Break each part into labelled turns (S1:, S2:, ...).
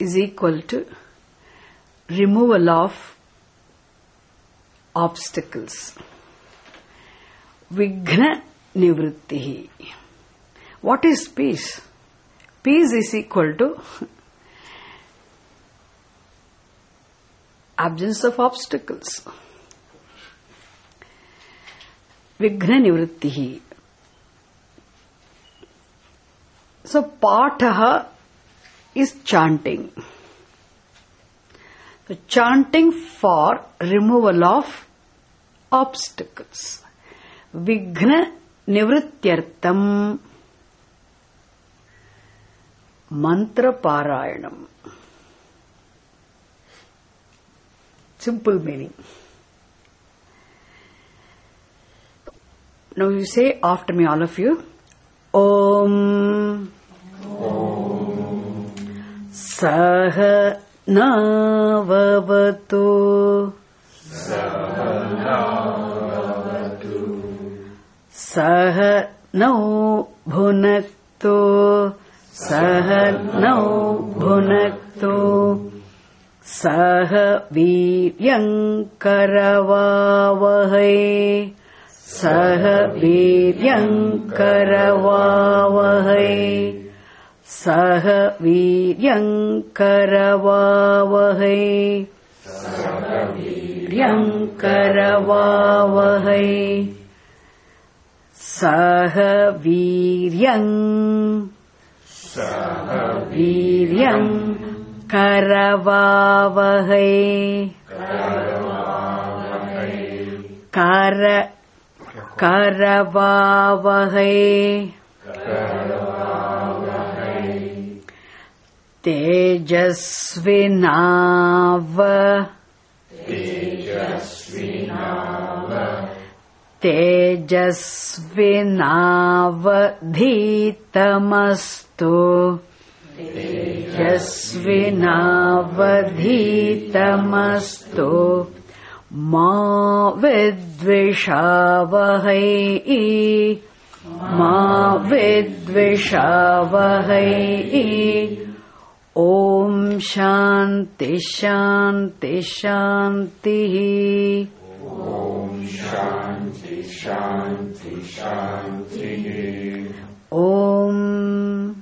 S1: is equal to removal of obstacles. Vighna nivrittihi. What is peace? Peace is equal to absence of obstacles. Vighna nivrittihi. So, pataha is chanting. So, chanting for removal of obstacles. Vighna nivrityartham mantra parayanam. Simple meaning. Now you say after me, all of you. Om Saha Navavatu Saha Nau Bhunaktu Saha Nau Bhunaktu Saha Viryam Karavavahai Saha Viryam Karavavahai Saha Viryam Karavavahai Saha Viryam Karavavahai Saha Viryam Karavavahai Karavavahai Tejasvinav Tejasvinavadhitamastu Tejasvinavadhitamastu Ma vidvishavahai Ma vidvishavahai Om Shanti Shanti Shanti Om Shanti Shanti Shanti Om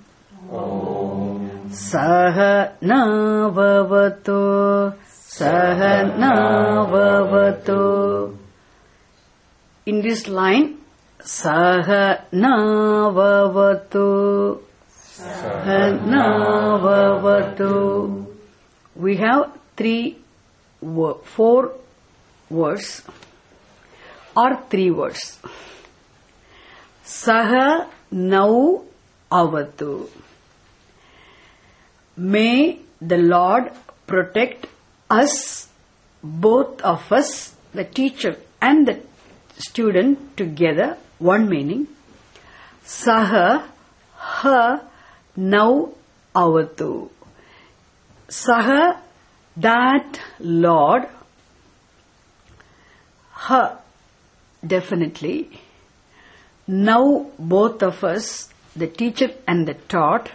S1: Sahanavavatu Sahanavavatu. In this line, Sahanavavatu Sahanavavatu. We have four words or three words. Saha Nau Avatu. May the Lord protect us, both of us, the teacher and the student together. One meaning. Saha Ha Nau Avatu. Saha, that Lord. Ha, definitely. Now both of us, the teacher and the taught,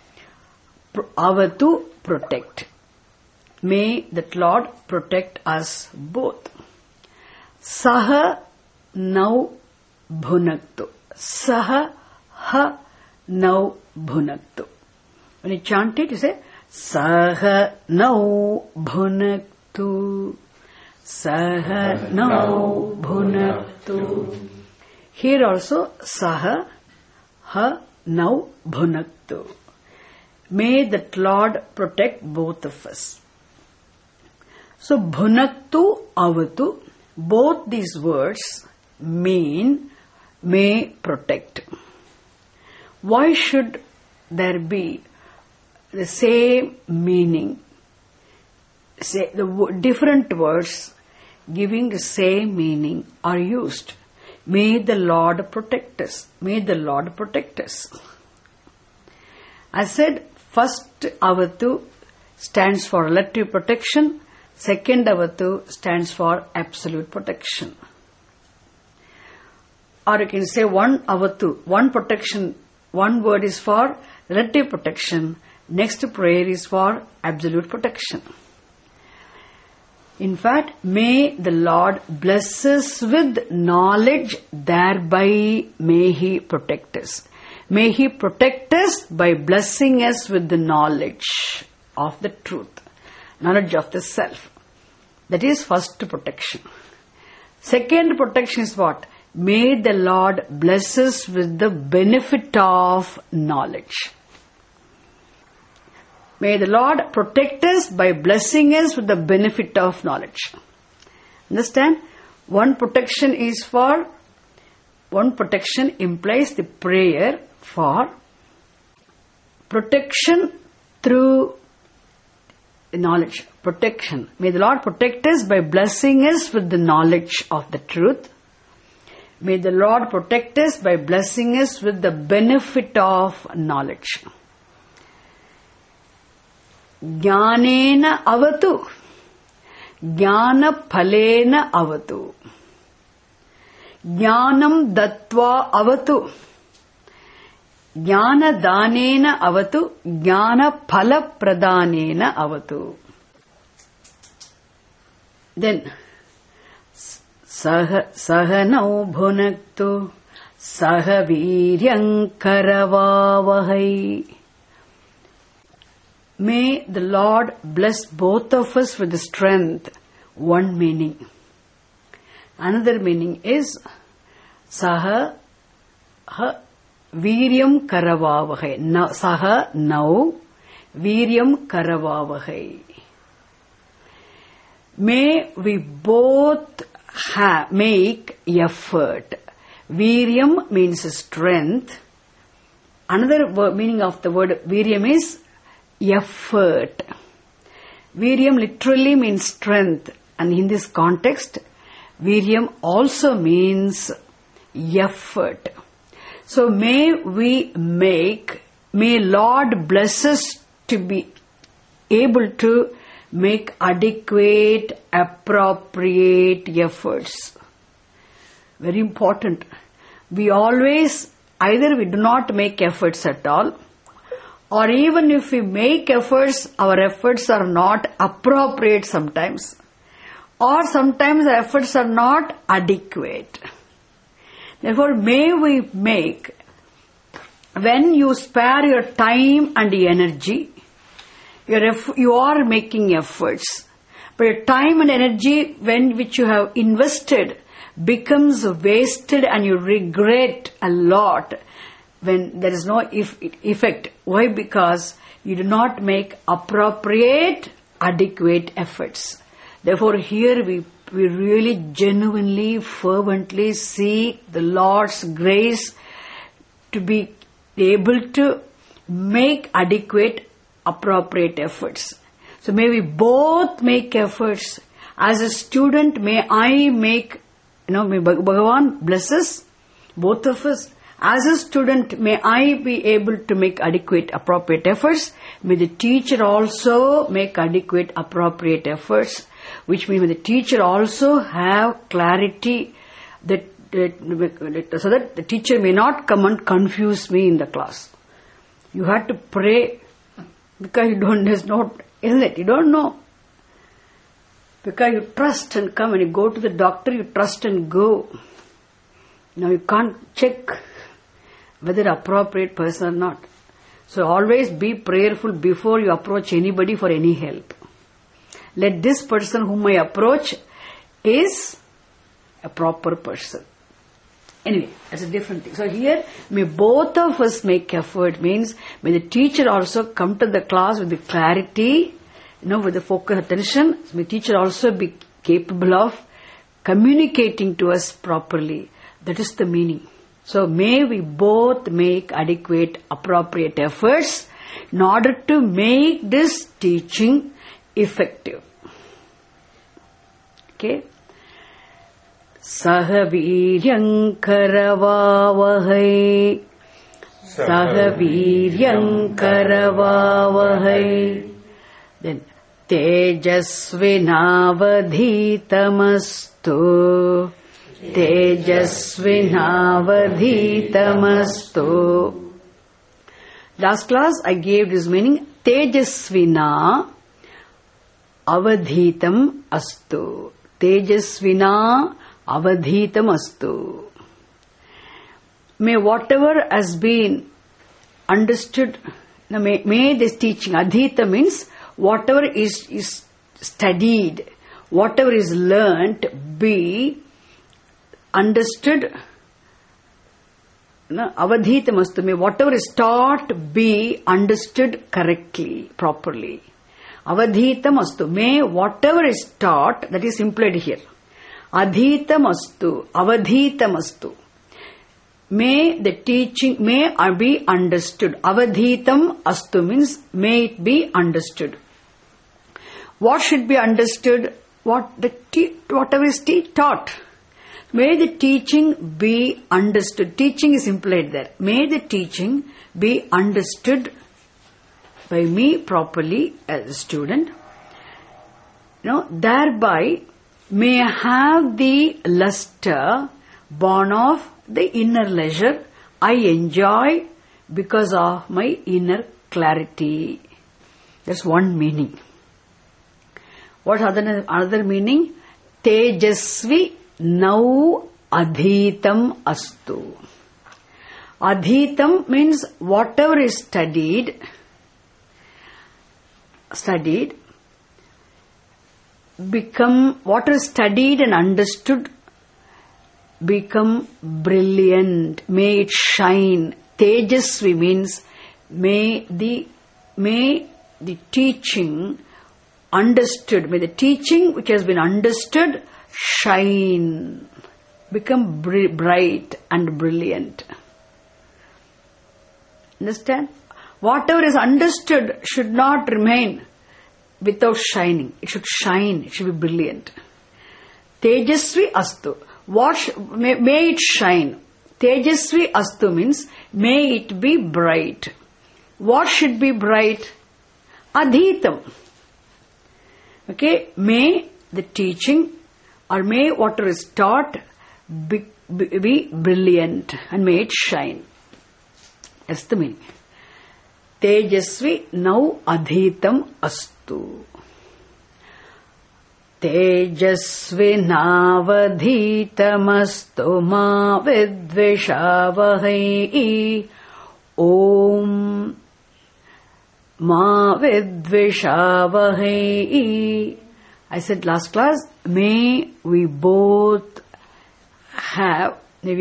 S1: Avatu, protect. May that Lord protect us both. Saha Nau Bhunaktu. Saha Ha Nau Bhunaktu. When you chant it, you say Saha Nau Bhunaktu. Saha Nau Bhunaktu. Here also Saha Ha Nau Bhunaktu. May that Lord protect both of us. So Bhunaktu, Avatu, both these words mean may protect. Why should there be the same meaning? Say the different words giving the same meaning are used. May the Lord protect us. May the Lord protect us. I said first Avatu stands for relative protection. Second Avatu stands for absolute protection. Or you can say one Avatu, one protection, one word is for relative protection, Next prayer is for absolute protection. In fact, may the Lord bless us with knowledge, thereby may He protect us. May He protect us by blessing us with the knowledge of the truth, knowledge of the self. That is first protection. Second protection is what? May the Lord bless us with the benefit of knowledge. May the Lord protect us by blessing us with the benefit of knowledge. Understand? One protection implies the prayer for protection through knowledge. Protection. May the Lord protect us by blessing us with the knowledge of the truth. May the Lord protect us by blessing us with the benefit of knowledge. Jnanena avatu. Jnana phalena avatu. Jnanam dattva avatu. Jnana danena avatu. Jnana phala pradanena avatu. Then, sahanau bhunaktu sahaviryam karavavahai. May the Lord bless both of us with the strength. One meaning. Another meaning is saha viryam karavavahai. Saha now viryam karavavahai. May we both make effort. Viryam means strength. Another meaning of the word viryam is effort. Viryam literally means strength, and in this context, viryam also means effort. So may Lord bless us to be able to make adequate, appropriate efforts. Very important. Either we do not make efforts at all, or even if we make efforts, our efforts are not appropriate sometimes, or sometimes our efforts are not adequate. Therefore, may we make, when you spare your time and energy, you are making efforts, but your time and energy which you have invested becomes wasted and you regret a lot when there is no effect. Why? Because you do not make appropriate, adequate efforts. Therefore, here we really genuinely, fervently seek the Lord's grace to be able to make adequate, appropriate efforts. So may we both make efforts. As a student, may I make, may Bhagavan bless us, both of us. As a student, may I be able to make adequate, appropriate efforts. May the teacher also make adequate, appropriate efforts, which means may the teacher also have clarity so that the teacher may not come and confuse me in the class. You have to pray because you don't know, isn't it? You don't know. Because you trust and come. When you go to the doctor, you trust and go. Now you can't check whether appropriate person or not. So always be prayerful before you approach anybody for any help. Let this person whom I approach is a proper person. Anyway, that's a different thing. So here, may both of us make effort, means may the teacher also come to the class with the clarity, with the focused attention. May the teacher also be capable of communicating to us properly. That is the meaning. So may we both make adequate, appropriate efforts in order to make this teaching effective. Okay? Sahaviryam karavavahai. Sahaviryam karavavahai. Then Tejasvinavadhitamastu. Tejasvinavadhitamastu. Last class I gave this meaning. Tejasvina avadhitam astu. Tejasvina avadhitam astu. May whatever has been understood, may this teaching, adhita means whatever is studied, whatever is learnt, be understood. Avadhitam astu, may whatever is taught be understood correctly, properly. Avadhitam astu, may whatever is taught, that is implied here. Adhitam astu, avadhitam astu. May the teaching, may be understood. Avadhitam astu means may it be understood. What should be understood? Whatever is taught. May the teaching be understood. Teaching is implied there. May the teaching be understood by me properly as a student. Thereby may have the luster born of the inner leisure I enjoy because of my inner clarity. That's one meaning. What another meaning? Tejasvi now adhitam astu. Adhitam means whatever is studied, become, what is studied and understood, become brilliant. May it shine. Tejasvi means may the teaching understood, may the teaching which has been understood shine, become bright and brilliant. Understand? Whatever is understood should not remain without shining. It should shine. It should be brilliant. Tejasvi astu. May it shine. Tejasvi astu means may it be bright. What should be bright? Adhitam. Okay, may the teaching or may whatever is taught be brilliant and may it shine. That's the meaning. Tejasvi now adhitam astu. Tejasvinavadhitamastu ma vidvishavahai. Om ma vidvishavahai. I said last class, may we both have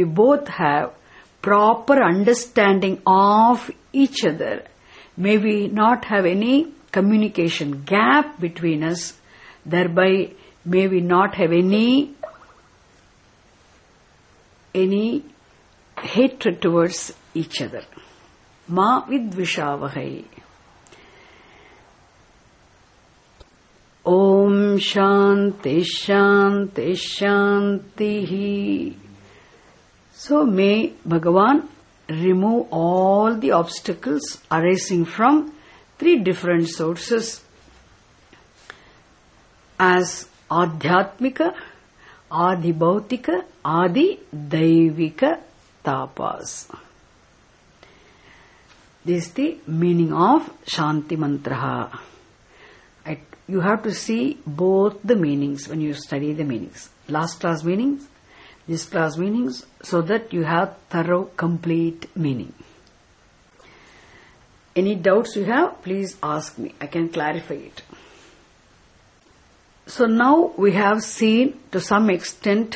S1: proper understanding of each other. May we not have any communication gap between us. Thereby, may we not have any hatred towards each other. Ma vidvishavahai. Om Shanti Shanti Shanti. So may Bhagavan remove all the obstacles arising from three different sources as Adhyatmika, Adibhautika, Adi-daivika tapas. This is the meaning of Shanti Mantra. You have to see both the meanings when you study the meanings. Last class meanings, this class meanings, so that you have thorough, complete meaning. Any doubts you have, please ask me. I can clarify it. So now we have seen to some extent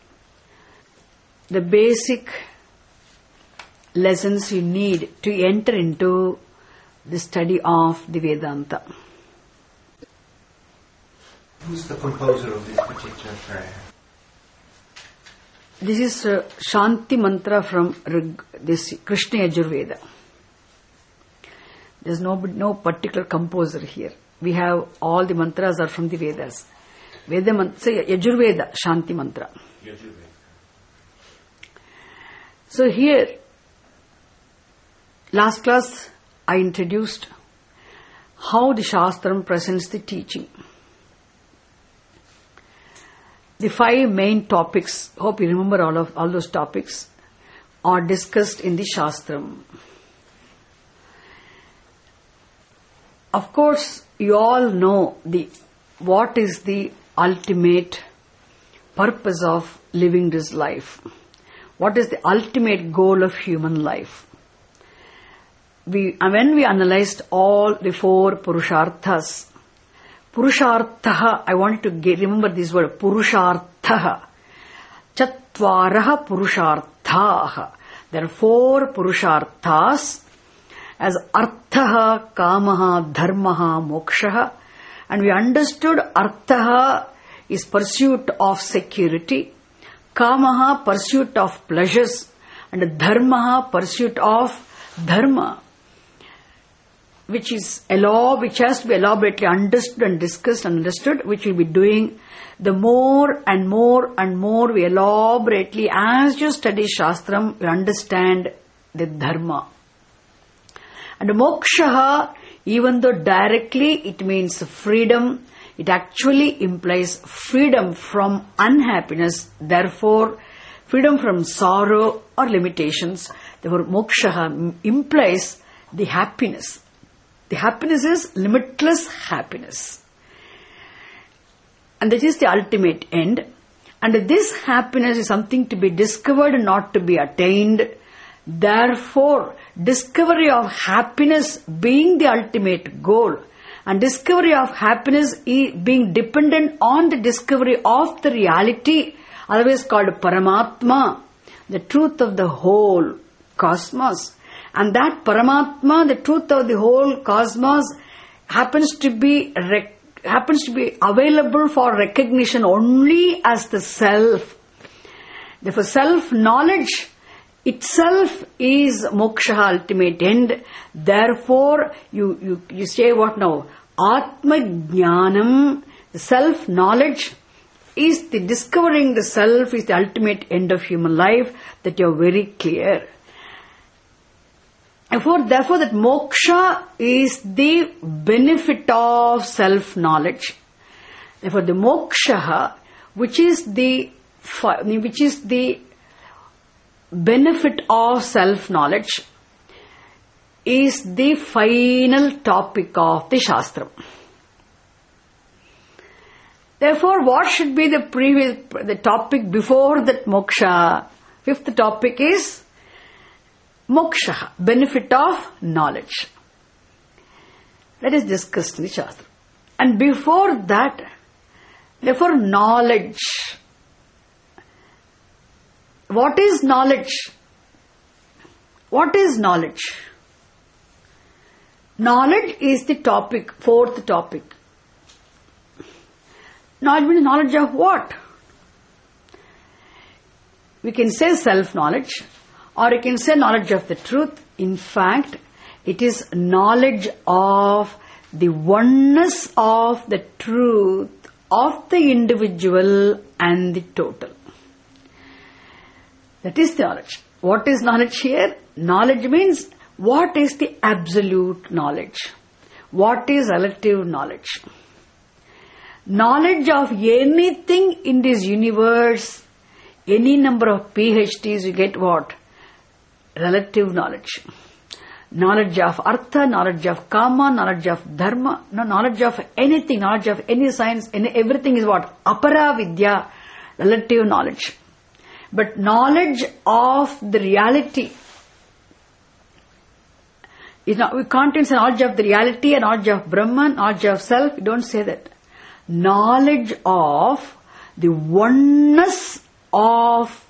S1: the basic lessons you need to enter into the study of the Vedanta.
S2: Who's the composer of this particular prayer?
S1: This is Shanti Mantra from this Krishna Yajurveda. There's no particular composer here. We have all the mantras are from the Vedas. Yajurveda, Shanti Mantra. Yajurveda. So here, last class I introduced how the Shastram presents the teaching. The 5 main topics, hope you remember all those topics, are discussed in the Shastram. Of course, you all know what is the ultimate purpose of living this life. What is the ultimate goal of human life? When we analyzed all the 4 Purusharthas, Purusharthaha, I want you to remember this word, Purusharthaha. Chatvaraha Purusharthaha. There are 4 Purusharthas as Arthaha, Kamaha, Dharmaha, Mokshaha. And we understood Arthaha is pursuit of security, Kamaha pursuit of pleasures, and Dharmaha pursuit of Dharma, which has to be elaborately understood and discussed and understood, which we'll be doing the more and more and more we elaborately, as you study Shastram, you understand the Dharma. And Mokshaha, even though directly it means freedom, it actually implies freedom from unhappiness, therefore freedom from sorrow or limitations. Therefore, Mokshaha implies the happiness. The happiness is limitless happiness. And that is the ultimate end. And this happiness is something to be discovered and not to be attained. Therefore, discovery of happiness being the ultimate goal, and discovery of happiness being dependent on the discovery of the reality, otherwise called Paramatma, the truth of the whole cosmos. And that Paramatma, the truth of the whole cosmos, happens to be available for recognition only as the self. Therefore, self-knowledge itself is moksha, ultimate end. Therefore, you say what now? Atma Jnanam, the self-knowledge is the discovering the self is the ultimate end of human life, that you are very clear. Therefore, that moksha is the benefit of self-knowledge. Therefore, the moksha, which is the benefit of self-knowledge, is the final topic of the Shastram. Therefore, what should be the topic before that moksha? 5th topic is moksha, benefit of knowledge. That is discussed in the Shastra. And before that, therefore, knowledge. What is knowledge? What is knowledge? Knowledge is the topic, 4th topic. Knowledge means knowledge of what? We can say self-knowledge, or you can say knowledge of the truth. In fact, it is knowledge of the oneness of the truth of the individual and the total. That is the knowledge. What is knowledge here? Knowledge means what is the absolute knowledge? What is relative knowledge? Knowledge of anything in this universe, any number of PhDs, you get what? Relative knowledge. Knowledge of artha, knowledge of kama, knowledge of dharma, knowledge of anything, knowledge of any science, everything is what? Apara vidya, relative knowledge. But knowledge of the reality is not, we can't say knowledge of the reality and knowledge of Brahman, knowledge of self, we don't say that. Knowledge of the oneness of,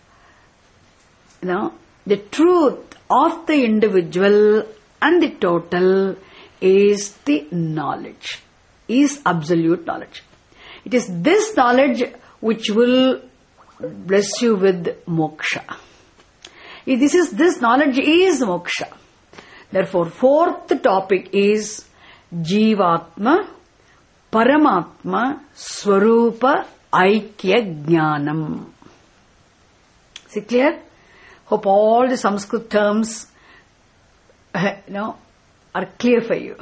S1: the truth of the individual and the total is the knowledge, is absolute knowledge. It is this knowledge which will bless you with moksha. This knowledge is moksha. Therefore, 4th topic is Jivatma, Paramatma, Swarupa, Aikya Jnanam. See clear? Hope all the Sanskrit terms are clear for you.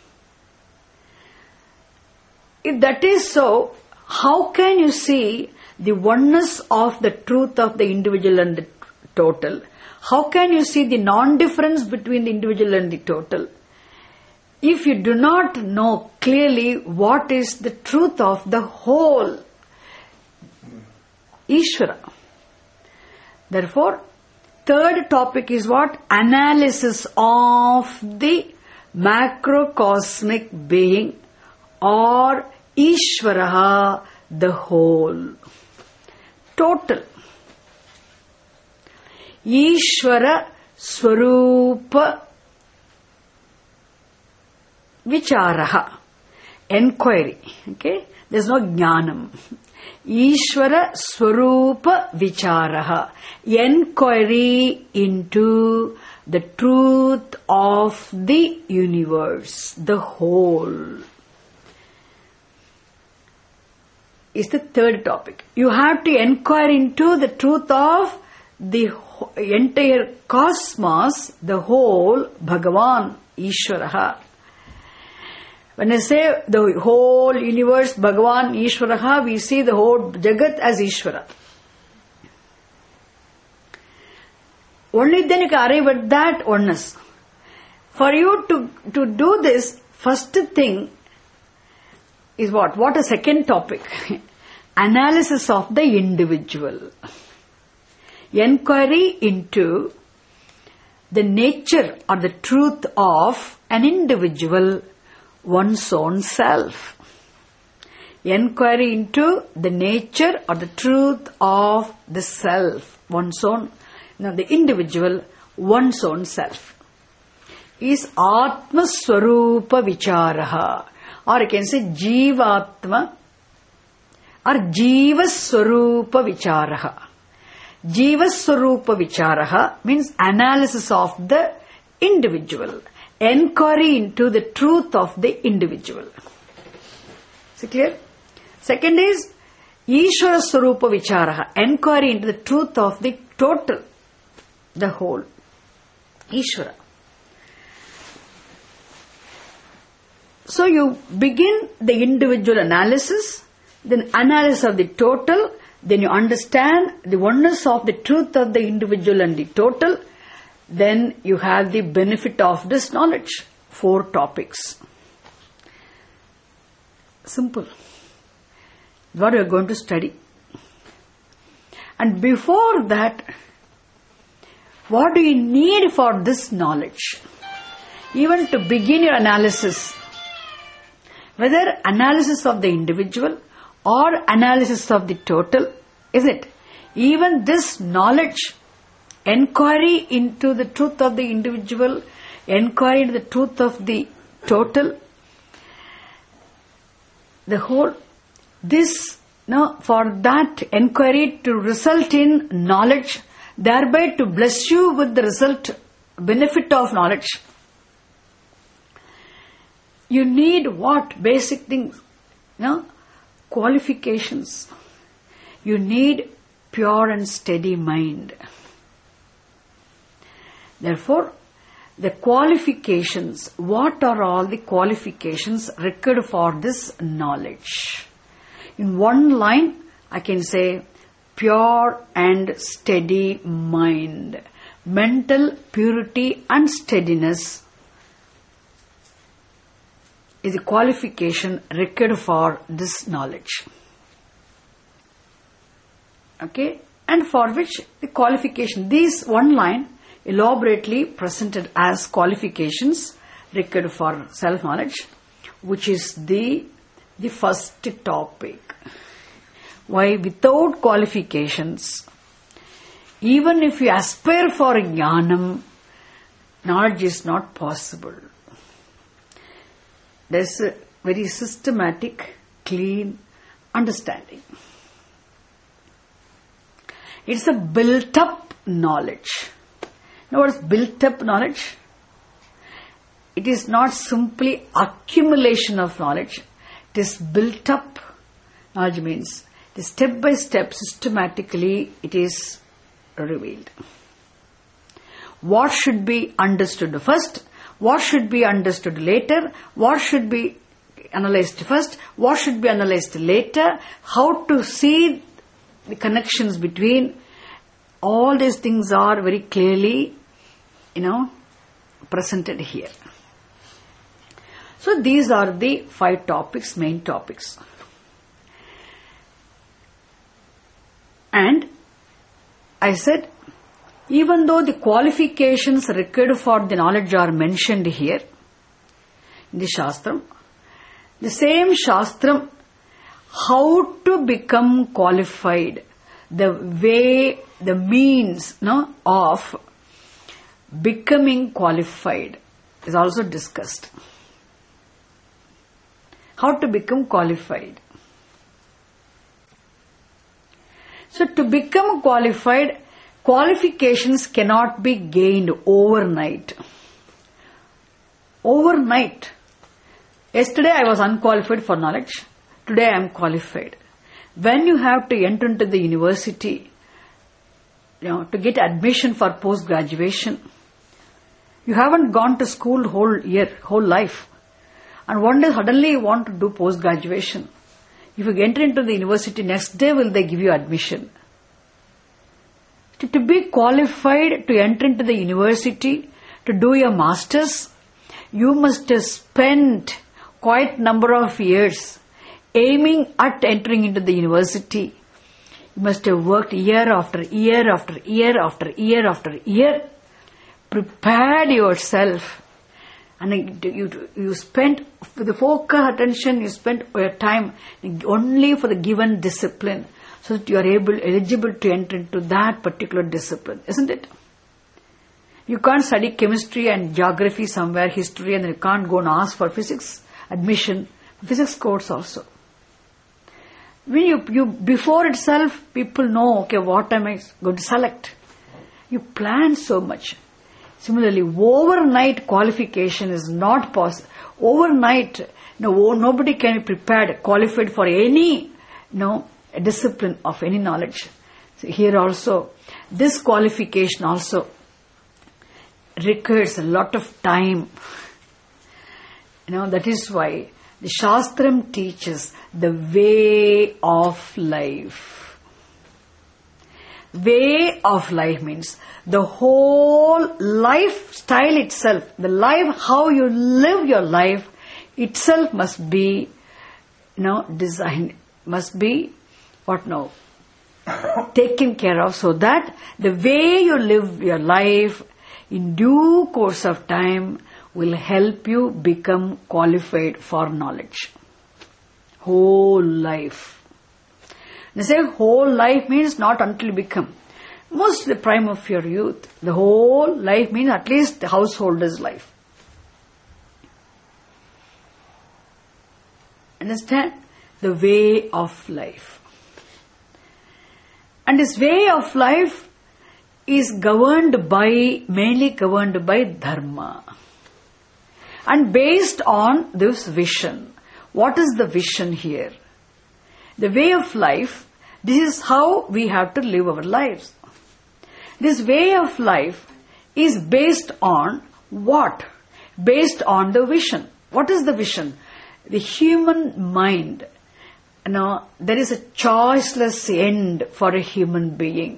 S1: If that is so, how can you see the oneness of the truth of the individual and the total? How can you see the non-difference between the individual and the total? if you do not know clearly what is the truth of the whole Ishvara. Therefore, third topic is what? Analysis of the macrocosmic being or Ishvara, the whole. Total. Ishvara Swarupa Vicharaha. Enquiry. Okay? There's no jnanam. Ishvara Swarupa Vicharaha. Enquiry into the truth of the universe, the whole, is the third topic. You have to inquire into the truth of the entire cosmos, the whole, Bhagavan, Ishvaraha. When I say the whole universe, Bhagavan, Ishvaraha, we see the whole Jagat as Ishvara. Only then you can arrive at that oneness. For you to do this, first thing is what? What a second topic? Analysis of the individual. Enquiry into the nature or the truth of an individual, one's own self. Enquiry into the nature or the truth of the self, one's own. Now, the individual, one's own self, is Atma Swarupa Vicharaha, or you can say Jivatma or Jiva Swarupa Vicharaha. Jiva Swarupa Vicharaha means analysis of the individual, enquiry into the truth of the individual. Is it clear? Second is Ishvara Swarupa Vicharaha, enquiry into the truth of the total, the whole, Ishvara. So you begin the individual analysis, then analysis of the total, then you understand the oneness of the truth of the individual and the total, then you have the benefit of this knowledge. 4 topics. Simple. What we are going to study. And before that, what do you need for this knowledge? Even to begin your analysis, whether analysis of the individual or analysis of the total, is it? Even this knowledge, enquiry into the truth of the individual, enquiry into the truth of the total, the whole, this, for that enquiry to result in knowledge, thereby to bless you with the result, benefit of knowledge. You need what? Basic things. Qualifications. You need pure and steady mind. Therefore, the qualifications, what are all the qualifications required for this knowledge? In one line, I can say, pure and steady mind. Mental purity and steadiness is the qualification required for this knowledge. Okay? And for which the qualification, these one line elaborately presented as qualifications required for self-knowledge, which is the first topic. Why? Without qualifications, even if you aspire for jnanam, knowledge is not possible. There's a very systematic, clean understanding. It's a built-up knowledge. Now, what is built-up knowledge? It is not simply accumulation of knowledge. It is built-up knowledge means step by step, systematically, it is revealed. What should be understood first? What should be understood later? What should be analyzed first? What should be analyzed later? How to see the connections between all these things are very clearly, presented here. So these are the 5 topics, main topics. And I said, even though the qualifications required for the knowledge are mentioned here in the Shastram, the same Shastram, how to become qualified, the way, the means of becoming qualified is also discussed. How to become qualified. So to become qualified, qualifications cannot be gained overnight. Overnight. Yesterday I was unqualified for knowledge. Today I am qualified. When you have to enter into the university, to get admission for post-graduation, you haven't gone to school whole life. And one day suddenly you want to do post-graduation. If you enter into the university, next day will they give you admission. To be qualified to enter into the university, to do your masters, you must have spent quite number of years aiming at entering into the university. You must have worked year after year after year after year after year, prepared yourself, and you spent with the focus attention, you spent your time only for the given discipline, so that you are eligible to enter into that particular discipline, isn't it? You can't study chemistry and geography somewhere, history, and then you can't go and ask for physics admission, physics course also. When you before itself, people know, okay, what am I going to select? You plan so much. Similarly, overnight qualification is not possible. Overnight, nobody can be prepared, qualified for any, discipline of any knowledge. So here also, this qualification also requires a lot of time. That is why the Shastram teaches the way of life. Way of life means the whole lifestyle itself, the life, how you live your life itself must be, designed, must be, taken care of, so that the way you live your life in due course of time will help you become qualified for knowledge. Whole life. They say whole life means not until you become. Most the prime of your youth. The whole life means at least the householder's life. Understand? The way of life. And this way of life is mainly governed by dharma. And based on this vision. What is the vision here? The way of life, this is how we have to live our lives. This way of life is based on what? Based on the vision. What is the vision? The human mind. There is a choiceless end for a human being.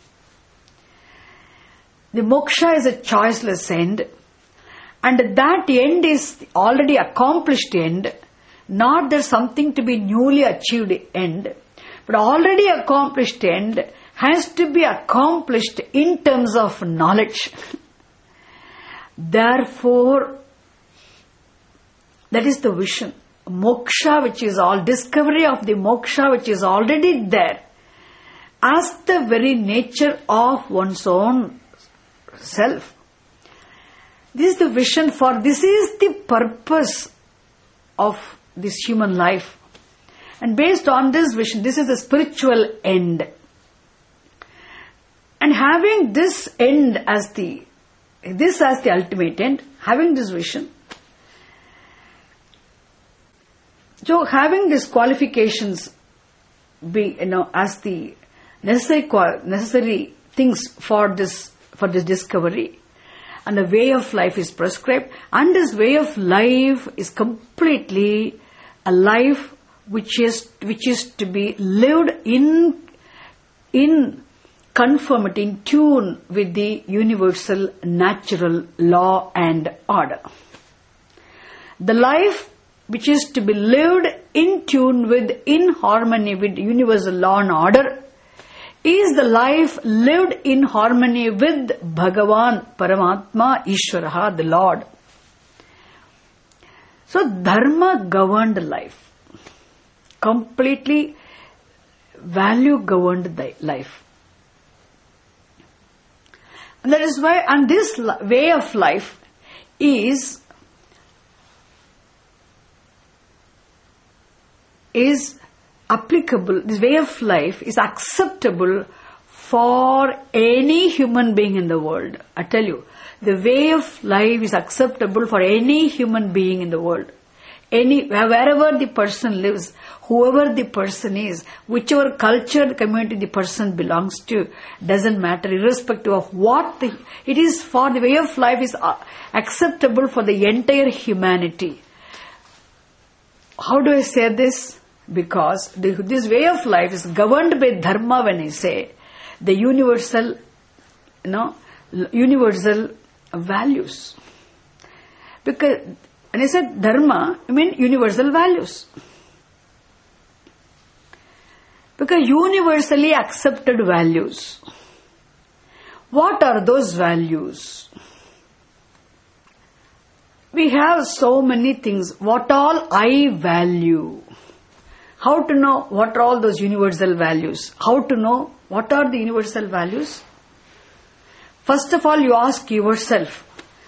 S1: The moksha is a choiceless end. And that end is already accomplished end. Not there's something to be newly achieved end. But already accomplished end has to be accomplished in terms of knowledge. Therefore, that is the vision. Moksha, which is all discovery of the moksha, which is already there, as the very nature of one's own self. This is the vision for, this is the purpose of this human life. And based on this vision, this is the spiritual end. And having this end as the ultimate end, having this vision, so having these qualifications be, as the necessary things for this discovery, and the way of life is prescribed, and this way of life is completely a life which is to be lived in conformity, in tune with the universal natural law and order. The life which is to be lived in tune with, in harmony with universal law and order, is the life lived in harmony with Bhagavan, Paramatma, Ishvaraha, the Lord. So dharma governed life. Completely value governed life. And that is why, and this way of life is applicable, this way of life is acceptable for any human being in the world. I tell you, the way of life is acceptable for any human being in the world. Wherever the person lives, whoever the person is, whichever culture, community the person belongs to, doesn't matter, irrespective of what it is. For the way of life is acceptable for the entire humanity. How do I say this? Because this way of life is governed by dharma. When I say the universal values, because when I said dharma, I mean universal values. Because universally accepted values. What are those values? We have so many things. What all I value? How to know what are all those universal values? How to know what are the universal values? First of all, you ask yourself,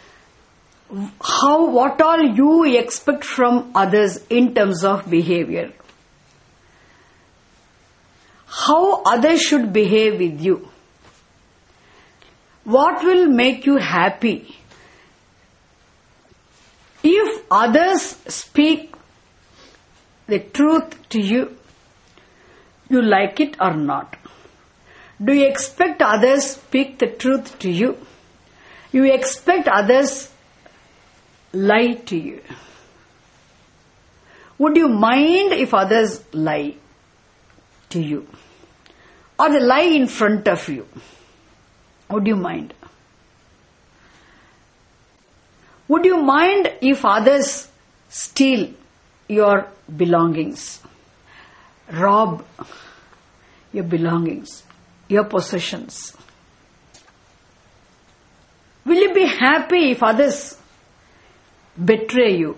S1: what all you expect from others in terms of behavior? How others should behave with you? What will make you happy? If others speak the truth to you, you like it or not? Do you expect others speak the truth to you? You expect others lie to you? Would you mind if others lie to you? Or they lie in front of you? Would you mind? Would you mind if others steal your belongings, rob your belongings, your possessions? Will you be happy if others betray you?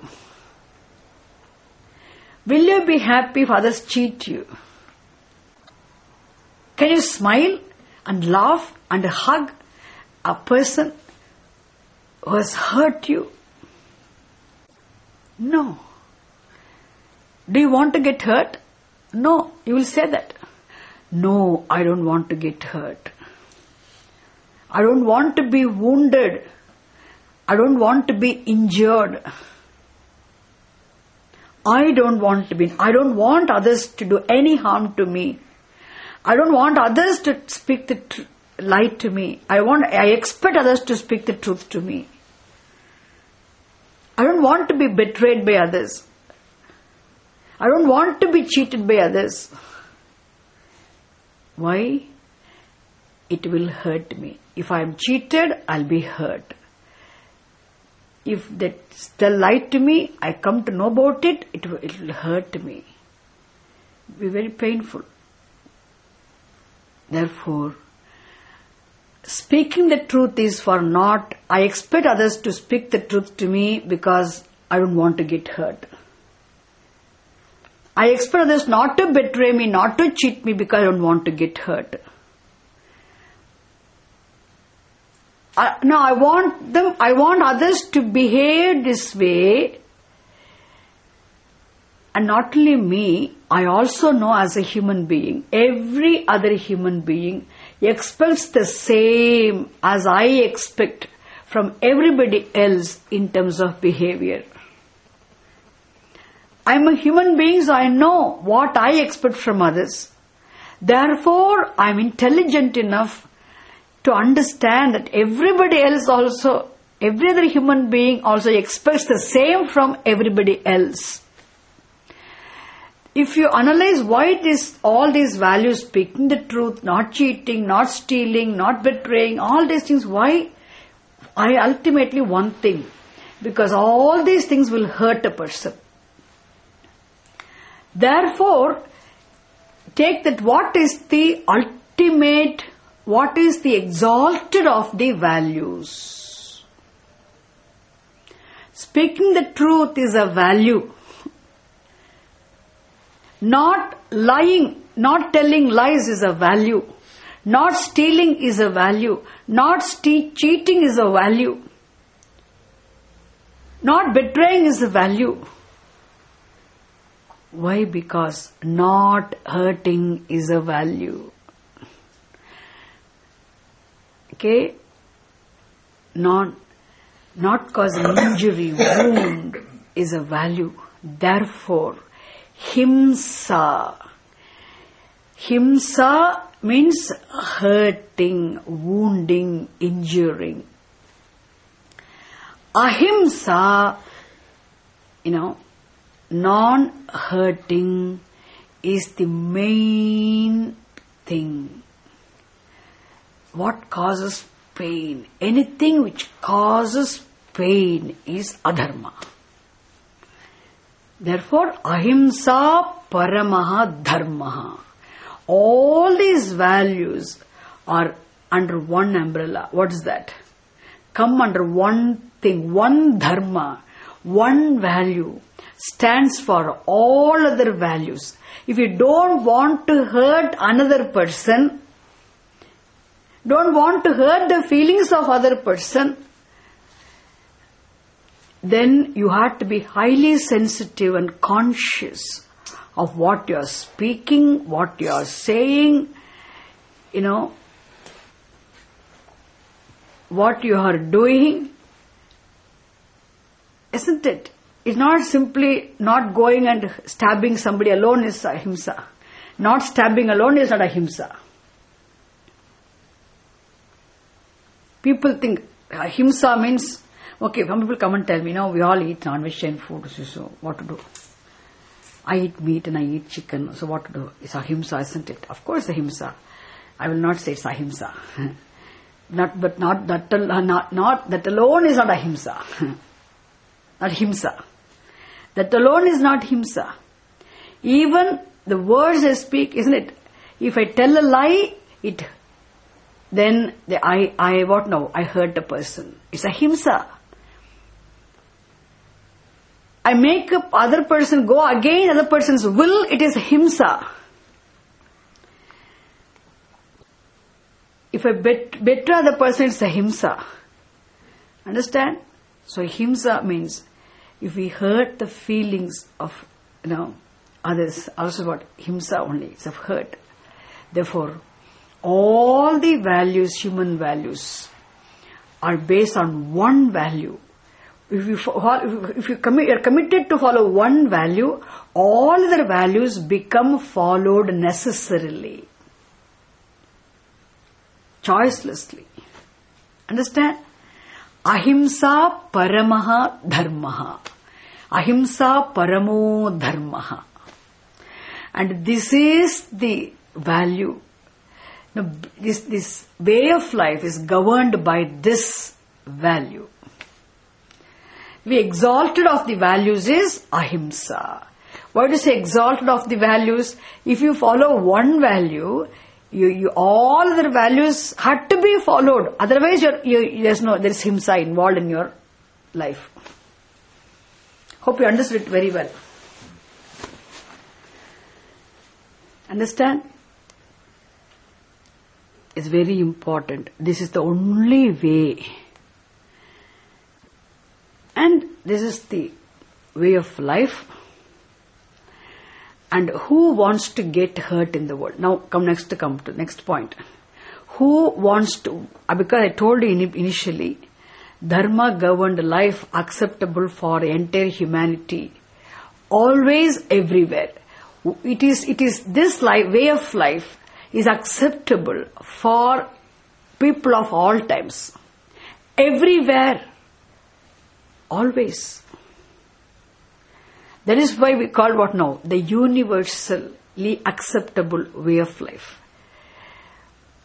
S1: Will you be happy if others cheat you? Can you smile and laugh and hug a person who has hurt you? No. Do you want to get hurt? No, you will say that. No, I don't want to get hurt. I don't want to be wounded. I don't want to be injured. I don't want others to do any harm to me. I don't want others to speak the lie to me. I expect others to speak the truth to me. I don't want to be betrayed by others. I don't want to be cheated by others. Why? It will hurt me. If I am cheated, I'll be hurt. If they still lie to me, I come to know about it, it will hurt me. It will be very painful. Therefore, speaking the truth is for naught. I expect others to speak the truth to me because I don't want to get hurt. I expect others not to betray me, not to cheat me because I don't want to get hurt. Now I want others to behave this way. And not only me, I also know as a human being, every other human being expects the same as I expect from everybody else in terms of behavior. I'm a human being, so I know what I expect from others. Therefore, I'm intelligent enough to understand that everybody else also, every other human being also expects the same from everybody else. If you analyze why it is all these values, speaking the truth, not cheating, not stealing, not betraying, all these things, why? I ultimately one thing. Because all these things will hurt a person. Therefore, take that what is the ultimate, what is the exalted of the values. Speaking the truth is a value. Not lying, not telling lies is a value. Not stealing is a value. Not cheating is a value. Not betraying is a value. Why? Because not hurting is a value. Okay? Not causing injury, wound is a value. Therefore, himsa. Himsa means hurting, wounding, injuring. Ahimsa, non-hurting is the main thing. What causes pain? Anything which causes pain is adharma. Therefore, ahimsa paramaha dharmaha. All these values are under one umbrella. What is that? Come under one thing, one dharma, one value stands for all other values. If you don't want to hurt another person, don't want to hurt the feelings of other person, then you have to be highly sensitive and conscious of what you are speaking, what you are saying, what you are doing. Isn't it? It's not simply not going and stabbing somebody alone is ahimsa. Not stabbing alone is not ahimsa. People think ahimsa means, okay, some people come and tell me, we all eat non-vegetarian food, so what to do? I eat meat and I eat chicken, so what to do? It's ahimsa, isn't it? Of course ahimsa. I will not say it's ahimsa. Not that alone is not ahimsa. Not himsa. That alone is not himsa. Even the words I speak, isn't it? If I tell a lie, then I hurt a person. It's ahimsa. I make a other person go against other person's will, it is himsa. If I betray other person, it's ahimsa. Understand? So himsa means if we hurt the feelings of others, also what? Himsa only, it's of hurt. Therefore, all the values, human values, are based on one value. If you are committed to follow one value, all other values become followed necessarily, choicelessly. Understand? Ahimsa paramaha dharmaha. Ahimsa paramo dharmaha. And this is the value. This way of life is governed by this value. The exalted of the values is ahimsa. Why do you say exalted of the values? If you follow one value, all other values had to be followed. Otherwise, there is himsa involved in your life. Hope you understood it very well. Understand? It's very important. This is the only way. And this is the way of life. And who wants to get hurt in the world? Now come to next point. Who wants to, because I told you initially, dharma governed life acceptable for entire humanity. Always, everywhere. It is this way of life is acceptable for people of all times. Everywhere. Always. That is why we call what now? The universally acceptable way of life.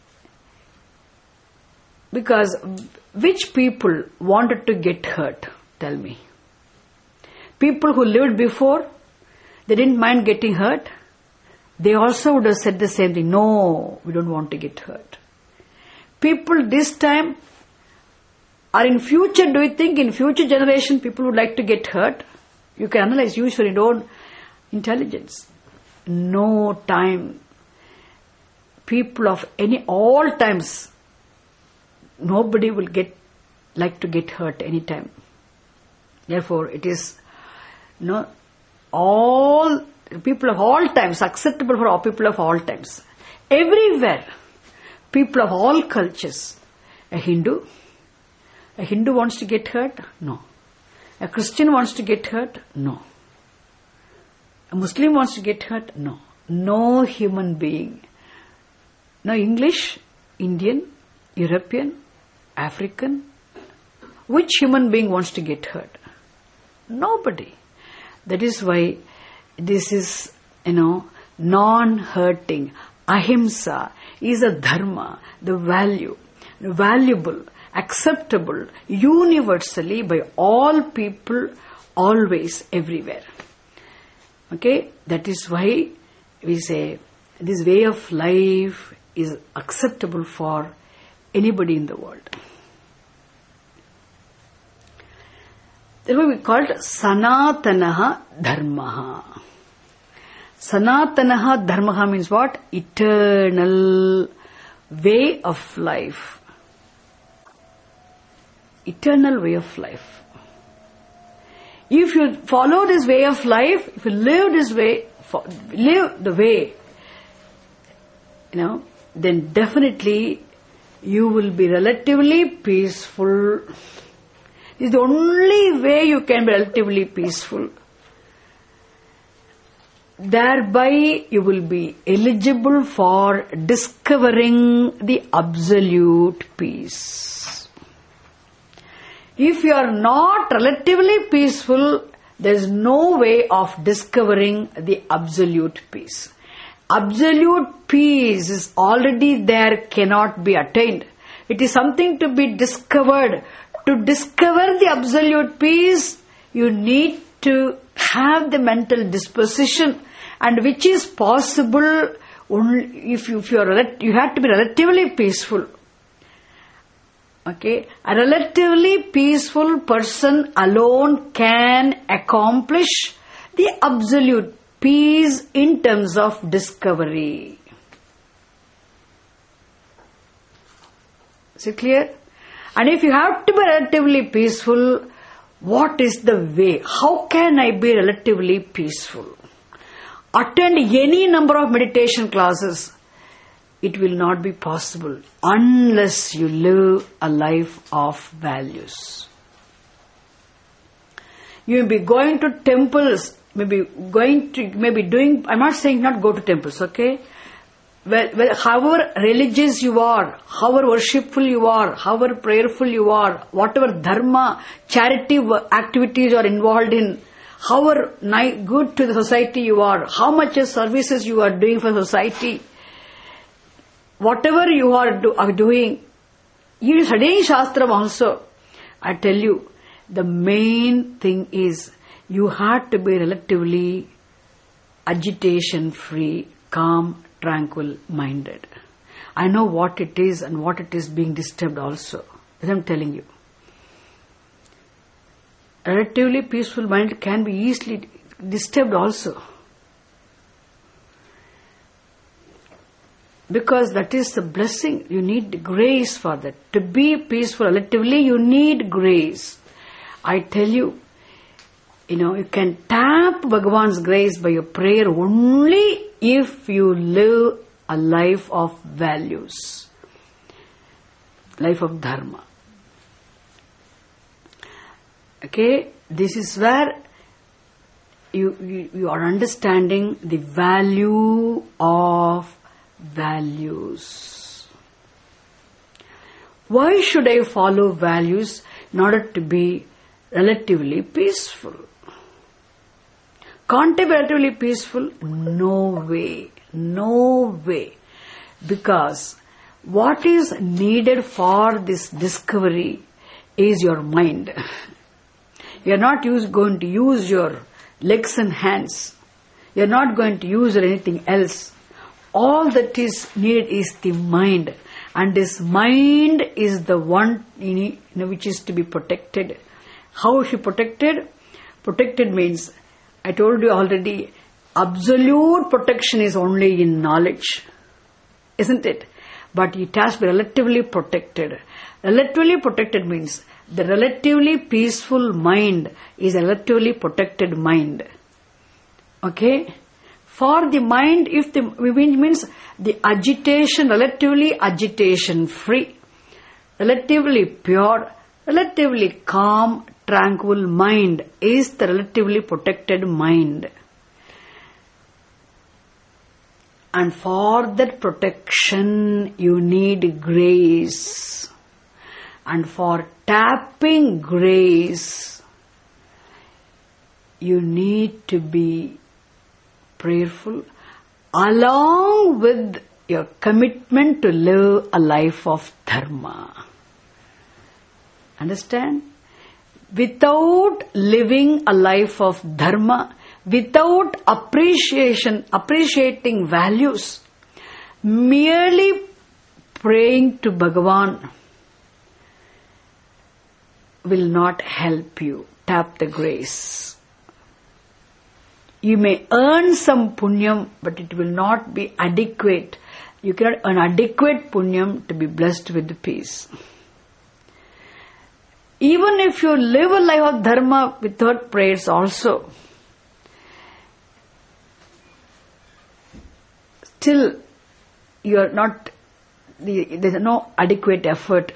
S1: Because which people wanted to get hurt? Tell me. People who lived before, they didn't mind getting hurt. They also would have said the same thing. No, we don't want to get hurt. People this time, or in future, do you think in future generation people would like to get hurt? You can analyze, use your own intelligence. No time. People of all times, nobody will like to get hurt anytime. Therefore, it is all people of all times, acceptable for all people of all times. Everywhere, people of all cultures. A Hindu wants to get hurt? No. A Christian wants to get hurt? No. A Muslim wants to get hurt? No. No human being. No English, Indian, European, African. Which human being wants to get hurt? Nobody. That is why this is, non-hurting. Ahimsa is a dharma, the value, valuable, acceptable, universally by all people, always, everywhere. Okay? That is why we say this way of life is acceptable for anybody in the world. Therefore we call it Sanatanaha Dharmaha. Sanatanaha Dharmaha means what? Eternal way of life. Eternal way of life. If you follow this way of life, if you live this way, live the way, then definitely you will be relatively peaceful. It's the only way you can be relatively peaceful. Thereby you will be eligible for discovering the absolute peace. If you are not relatively peaceful, there is no way of discovering the absolute peace. Absolute peace is already there, cannot be attained. It is something to be discovered. To discover the absolute peace, you need to have the mental disposition, and which is possible only if you have to be relatively peaceful. Okay, a relatively peaceful person alone can accomplish the absolute peace in terms of discovery. Is it clear? And if you have to be relatively peaceful, what is the way? How can I be relatively peaceful? Attend any number of meditation classes. It will not be possible unless you live a life of values. You may be going to temples, maybe doing, I'm not saying not go to temples, okay? Well, however religious you are, however worshipful you are, however prayerful you are, whatever dharma, charity activities you are involved in, however good to the society you are, how much services you are doing for society, whatever you are doing, you are studying Shastram also. I tell you, the main thing is you have to be relatively agitation-free, calm, tranquil minded. I know what it is and what it is being disturbed also. As I'm telling you. A relatively peaceful mind can be easily disturbed also. Because that is the blessing. You need grace for that. To be peaceful relatively, you need grace. I tell you, you can tap Bhagavan's grace by your prayer only if you live a life of values, life of dharma. Okay, this is where you are understanding the value of values. Why should I follow values in order to be relatively peaceful? Can't I be relatively peaceful? No way. No way. Because what is needed for this discovery is your mind. You're not going to use your legs and hands. You're not going to use anything else. All that is needed is the mind. And this mind is the one which is to be protected. How is she protected? Protected means, I told you already, absolute protection is only in knowledge. Isn't it? But it has to be relatively protected. Relatively protected means the relatively peaceful mind is a relatively protected mind. Okay? For the mind, if the means the agitation, relatively agitation free, relatively pure, relatively calm, tranquil mind is the relatively protected mind. And for that protection, you need grace. And for tapping grace, you need to be prayerful along with your commitment to live a life of dharma. Understand? Without living a life of dharma, without appreciating values, merely praying to Bhagavan will not help you tap the grace. You may earn some punyam, but it will not be adequate. You cannot earn adequate punyam to be blessed with peace. Even if you live a life of dharma without prayers also, still you are not, there is no adequate effort.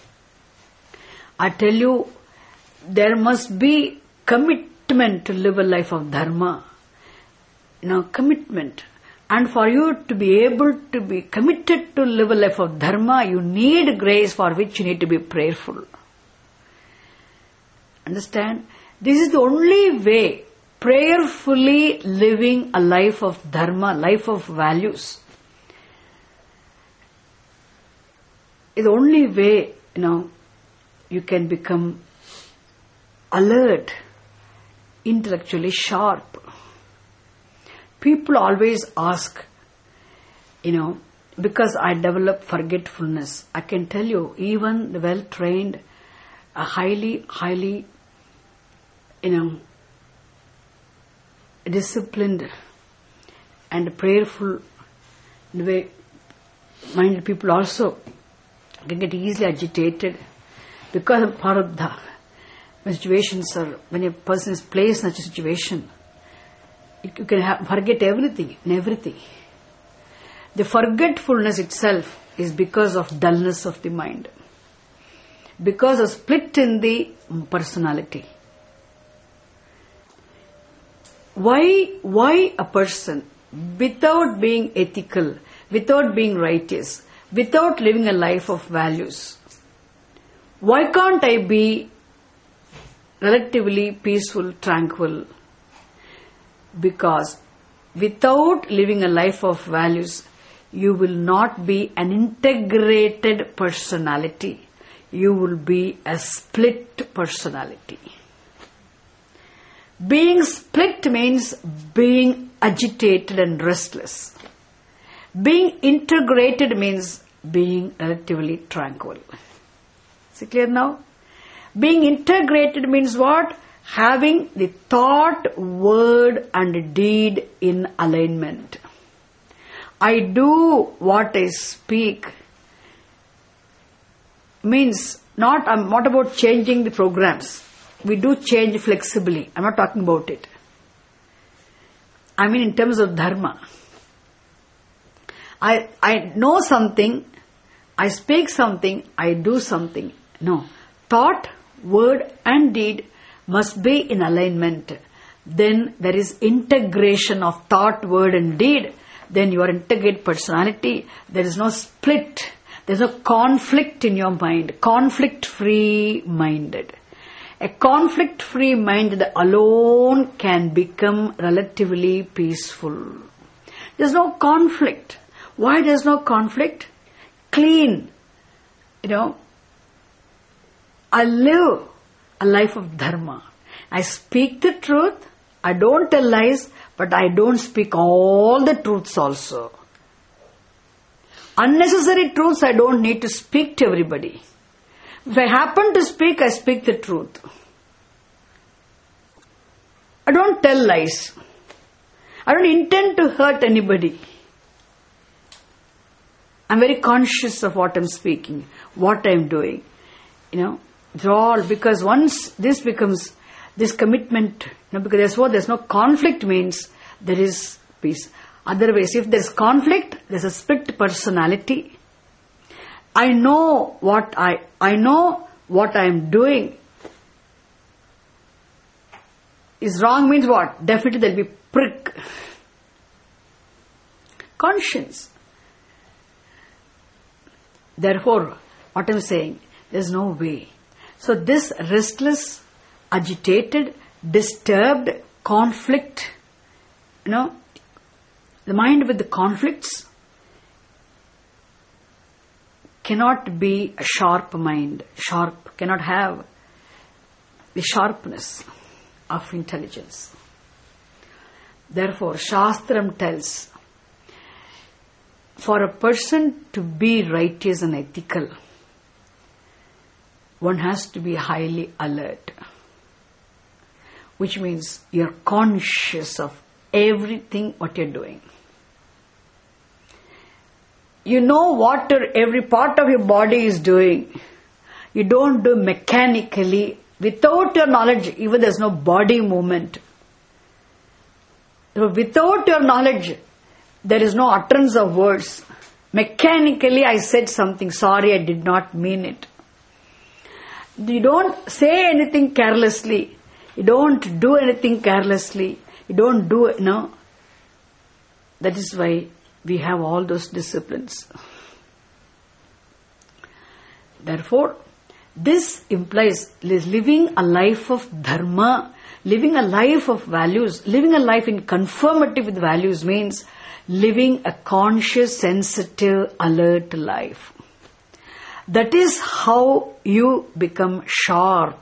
S1: I tell you, there must be commitment to live a life of dharma. Commitment. And for you to be able to be committed to live a life of dharma, you need grace, for which you need to be prayerful. Understand? This is the only way, prayerfully living a life of dharma, life of values. Is the only way, you can become alert, intellectually sharp. People always ask, because I develop forgetfulness. I can tell you, even the well-trained, highly, disciplined and prayerful minded people also can get easily agitated because of prarabdha. When situations are, when a person is placed in such a situation, you can forget everything and everything. The forgetfulness itself is because of dullness of the mind, because of split in the personality. Why a person, without being ethical, without being righteous, without living a life of values, why can't I be relatively peaceful, tranquil? Because without living a life of values, you will not be an integrated personality. You will be a split personality. Being split means being agitated and restless. Being integrated means being relatively tranquil. Is it clear now? Being integrated means what? Having the thought, word and deed in alignment. I do what I speak means not about changing the programs. We do change flexibly. I'm not talking about it. I mean in terms of dharma. I know something, I speak something, I do something. No. Thought, word and deed must be in alignment. Then there is integration of thought, word and deed. Then you are integrated personality. There is no split. There is no conflict in your mind. Conflict-free minded. A conflict-free mind alone can become relatively peaceful. There is no conflict. Why there is no conflict? Clean. I live a life of dharma. I speak the truth, I don't tell lies, but I don't speak all the truths also. Unnecessary truths I don't need to speak to everybody. If I happen to speak, I speak the truth. I don't tell lies. I don't intend to hurt anybody. I'm very conscious of what I'm speaking, what I'm doing. It's all because once this becomes this commitment, because there's no conflict means there is peace. Otherwise, if there's conflict, there's a split personality. I know what I'm doing is wrong means what? Definitely there'll be prick. Conscience. Therefore, what I'm saying, there's no way. So this restless, agitated, disturbed, conflict, the mind with the conflicts cannot be a sharp mind, cannot have the sharpness of intelligence. Therefore, Shastram tells, for a person to be righteous and ethical, one has to be highly alert, which means you're conscious of everything what you're doing. You know what every part of your body is doing. You don't do mechanically, without your knowledge, even there's no body movement. So without your knowledge, there is no utterance of words. Mechanically, I said something, sorry, I did not mean it. You don't say anything carelessly. You don't do anything carelessly. You don't do, That is why we have all those disciplines. Therefore, this implies living a life of dharma, living a life of values, living a life in conformity with values means living a conscious, sensitive, alert life. That is how you become sharp.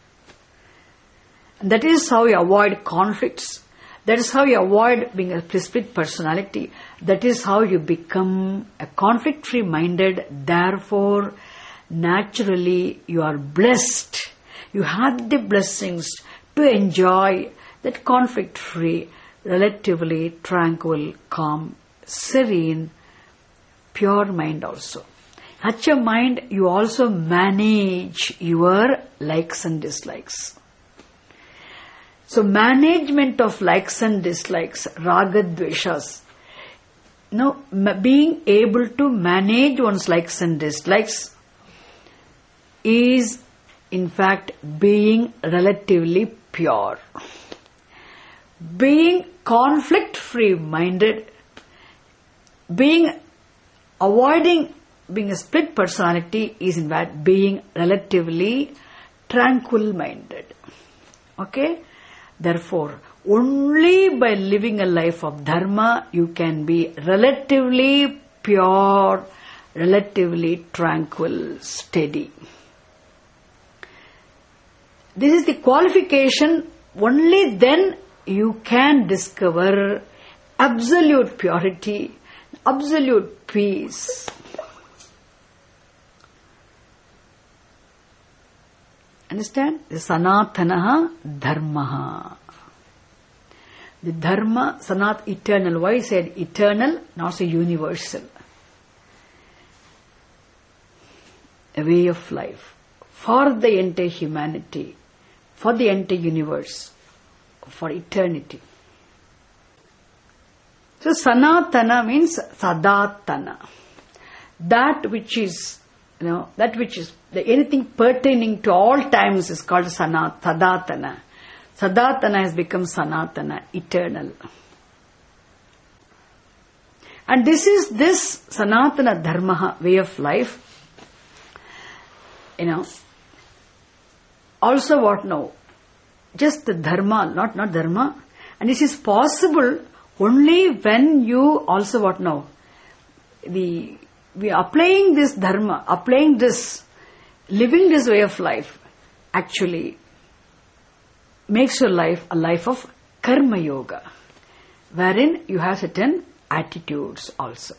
S1: That is how you avoid conflicts. That is how you avoid being a split personality. That is how you become a conflict-free minded. Therefore, naturally, you are blessed. You have the blessings to enjoy that conflict-free, relatively tranquil, calm, serene, pure mind also. Such a mind, you also manage your likes and dislikes. So management of likes and dislikes, raga dveshas, being able to manage one's likes and dislikes is in fact being relatively pure. Being conflict-free minded, avoiding being a split personality is in fact being relatively tranquil minded. Okay? Therefore, only by living a life of dharma you can be relatively pure, relatively tranquil, steady. This is the qualification. Only then you can discover absolute purity, absolute peace. Understand? The sanatanaha dharmaha. The dharma, sanat, eternal. Why I said eternal, not so universal. A way of life for the entire humanity, for the entire universe, for eternity. So sanatana means sadatana. That which is, anything pertaining to all times is called sadatana. Sadatana has become sanatana, eternal. And this sanatana dharma, way of life, also what now? Just the dharma, not dharma. And this is possible only when you also what now? We are applying this dharma, applying this, living this way of life, actually makes your life a life of karma yoga, wherein you have certain attitudes also.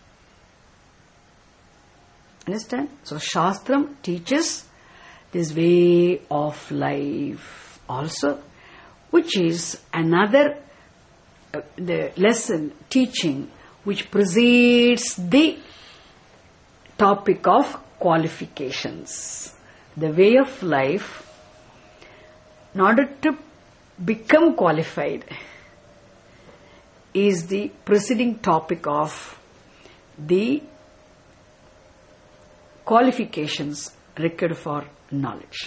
S1: Understand? So Shastram teaches this way of life also, which is another the lesson teaching which precedes the topic of qualifications. The way of life, in order to become qualified, is the preceding topic of the qualifications required for knowledge.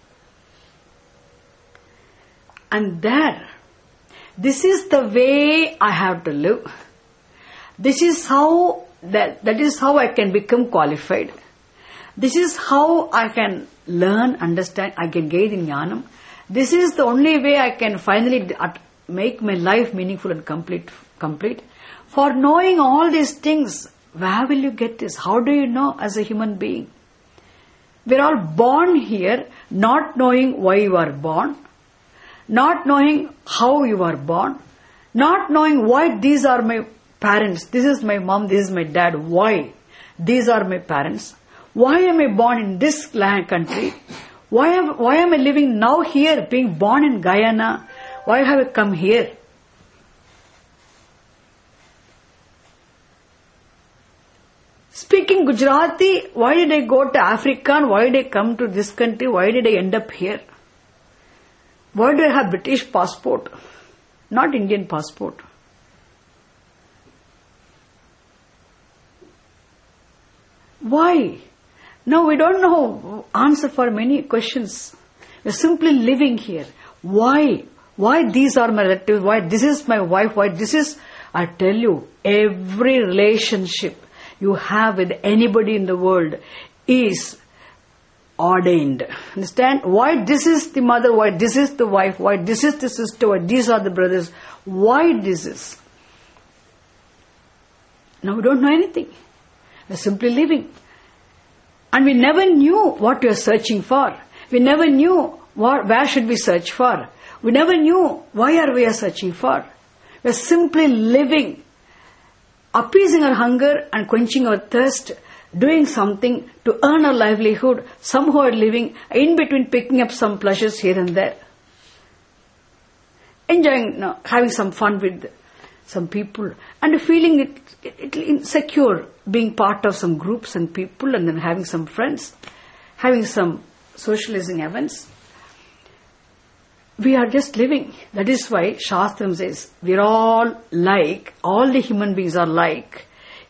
S1: And there, this is the way I have to live. This is how, that is how I can become qualified. This is how I can learn, understand, I can gain jnanam. This is the only way I can finally make my life meaningful and complete. For knowing all these things, where will you get this? How do you know as a human being? We're all born here not knowing why you are born, not knowing how you are born, not knowing why these are my parents, this is my mom, this is my dad, why these are my parents, why am I born in this country, why am I living now here, being born in Guyana, why have I come here? Speaking Gujarati, why did I go to Africa and why did I come to this country, why did I end up here? Why do I have British passport, not Indian passport? Why? No, we don't know answer for many questions. We're simply living here. Why? Why these are my relatives? Why this is my wife? Why this is... I tell you, every relationship you have with anybody in the world is ordained. Understand? Why this is the mother, why this is the wife, why this is the sister, why these are the brothers, why this is. Now we don't know anything. We're simply living. And we never knew what we are searching for. We never knew where should we search for. We never knew why are we searching for. We're simply living, appeasing our hunger and quenching our thirst, doing something to earn our livelihood, somehow living, in between picking up some pleasures here and there. Enjoying, having some fun with some people and feeling it insecure, being part of some groups and people and then having some friends, having some socializing events. We are just living. That is why Shastram says, we're all like, all the human beings are like,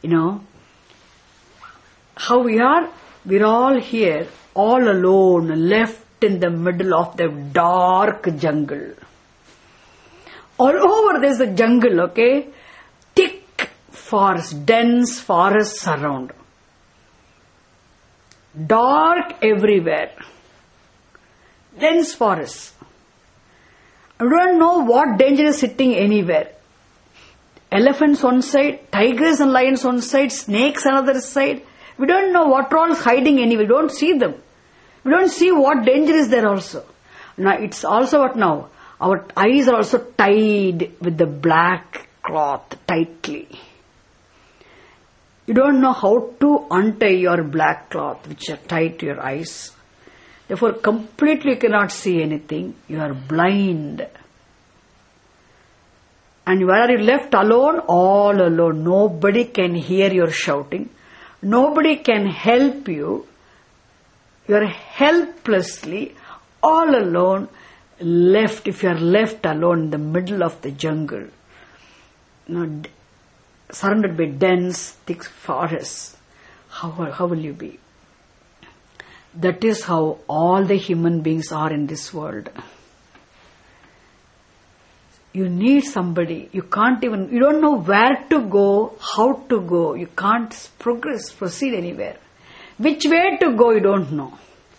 S1: how we are, we're all here, all alone, left in the middle of the dark jungle. All over there's a jungle, okay? Thick forest, dense forests around. Dark everywhere. Dense forests. I don't know what danger is sitting anywhere. Elephants one side, tigers and lions one side, snakes another side. We don't know what all is hiding anywhere. We don't see them. We don't see what danger is there also. Now it's also what now? Our eyes are also tied with the black cloth tightly. You don't know how to untie your black cloth which are tied to your eyes. Therefore, completely you cannot see anything. You are blind. And where are you left alone? All alone. Nobody can hear your shouting. Nobody can help you. You are helplessly, all alone, left. If you are left alone in the middle of the jungle, surrounded by dense, thick forests, how will you be? That is how all the human beings are in this world. You need somebody. You don't know where to go, how to go. You can't proceed anywhere. Which way to go, you don't know.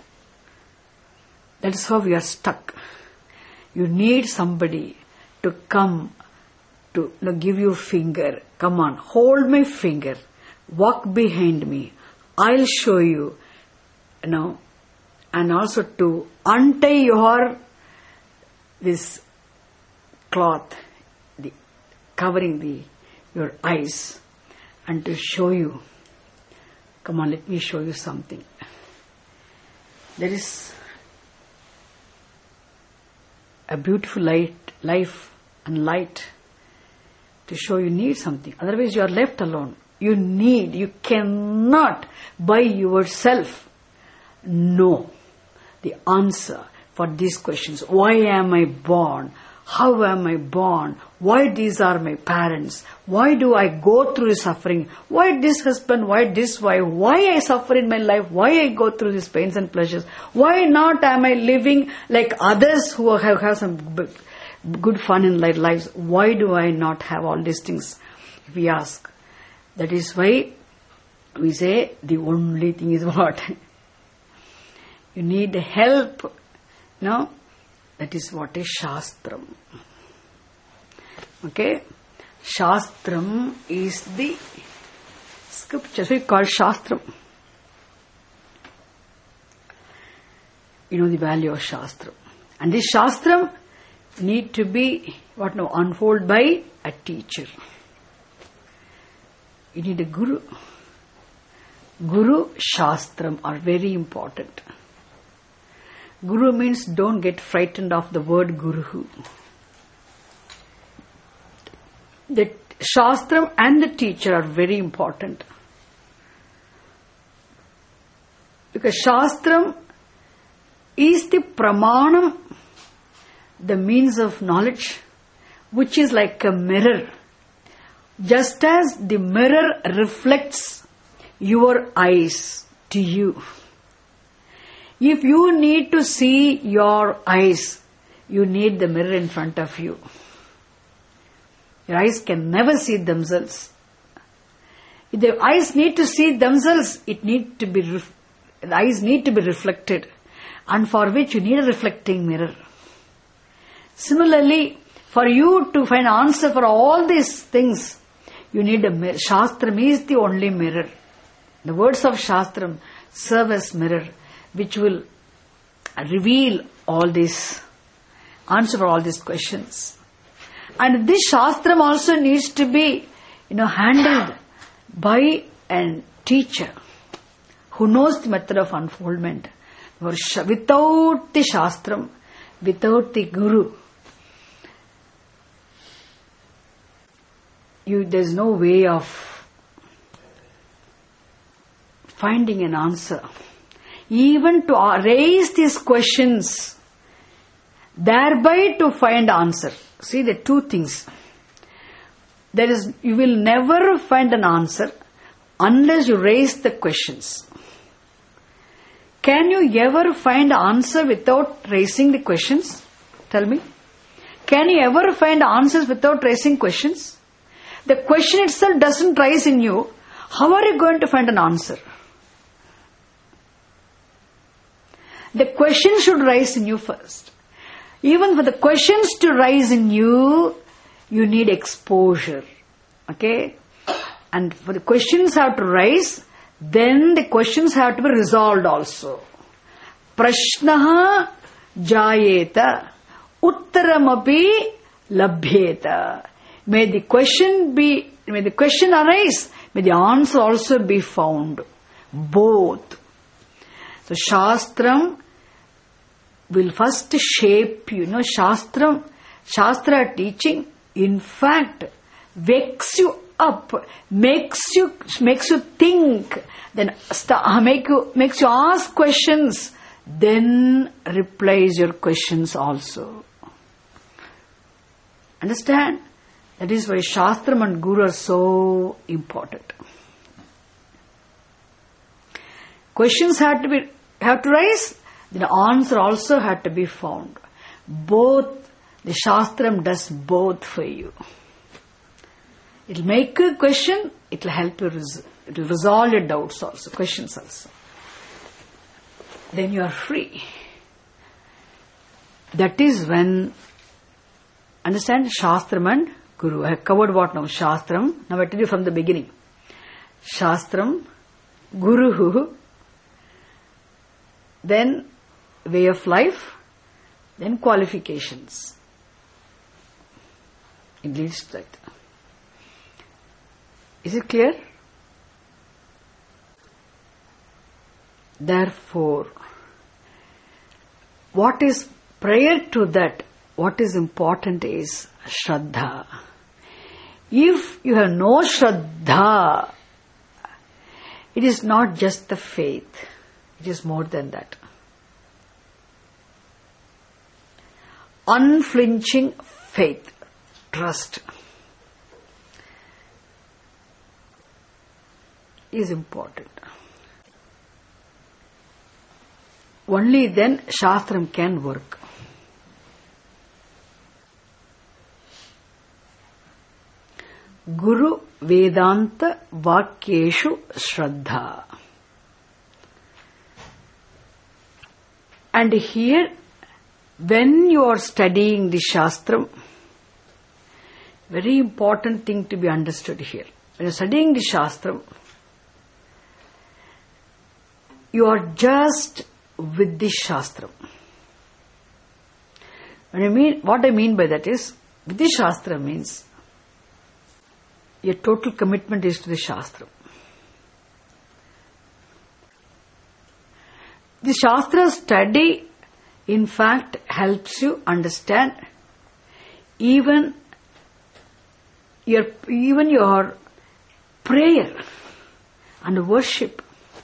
S1: That is how we are stuck. You need somebody to come to give you a finger. Come on, hold my finger. Walk behind me. I'll show you. And also to untie this cloth covering your eyes, and to show you, come on, let me show you something. There is a beautiful life and light to show you need something. Otherwise you are left alone. You cannot by yourself know the answer for these questions. Why am I born? How am I born? Why these are my parents? Why do I go through suffering? Why this husband? Why this wife? Why I suffer in my life? Why I go through these pains and pleasures? Why not am I living like others who have some good fun in their lives? Why do I not have all these things? We ask. That is why we say the only thing is what? You need help. No? That is what is Shastram. Okay? Shastram is the scripture. So we call Shastram. You know the value of Shastram. And this Shastram need to be unfolded by a teacher. You need a Guru. Guru, Shastram are very important. Guru means don't get frightened of the word Guru. The Shastram and the teacher are very important. Because Shastram is the pramanam, the means of knowledge, which is like a mirror. Just as the mirror reflects your eyes to you. If you need to see your eyes, you need the mirror in front of you. Your eyes can never see themselves. If the eyes need to see themselves, the eyes need to be reflected, and for which you need a reflecting mirror. Similarly, for you to find answer for all these things, you need a mirror. Shastram is the only mirror. The words of Shastram serve as mirror, which will reveal all this, answer for all these questions. And this Shastram also needs to be, handled by a teacher who knows the method of unfoldment. Without the Shastram, without the Guru, there's no way of finding an answer. Even to raise these questions, thereby to find answer. See, the two things. You will never find an answer unless you raise the questions. Can you ever find answer without raising the questions? Tell me. Can you ever find answers without raising questions? The question itself doesn't rise in you. How are you going to find an answer? The question should rise in you first. Even for the questions to rise in you, you need exposure. Okay? And for the questions have to rise, then the questions have to be resolved also. Prashnaha jayeta uttaramapi labhyeta. May the question arise, may the answer also be found. Both. So Shastram will first shape you. Shastra teaching, in fact, wakes you up, makes you think, then makes you ask questions, then replies your questions also. Understand? That is why Shastram and Guru are so important. Questions have to rise, the answer also had to be found. Both, the Shastram does both for you. It will make a question, it will help you, it will resolve your doubts also, questions also. Then you are free. That is when, understand, Shastram and Guru. I have covered what now? Shastram. Now I tell you from the beginning. Shastram, Guru, then way of life, then qualifications. It leads to that. Is it clear? Therefore, what is prior to that, what is important is Shraddha. If you have no Shraddha, it is not just the faith, it is more than that. Unflinching faith, trust is important. Only then Shastram can work. Guru Vedanta Vakyeshu Shraddha. And here, when you are studying the Shastram, very important thing to be understood here. When you are studying the Shastram, you are just with the Shastram. What I mean by that is, with the Shastra means your total commitment is to the Shastra. The Shastra study, in fact, helps you understand even your prayer and worship.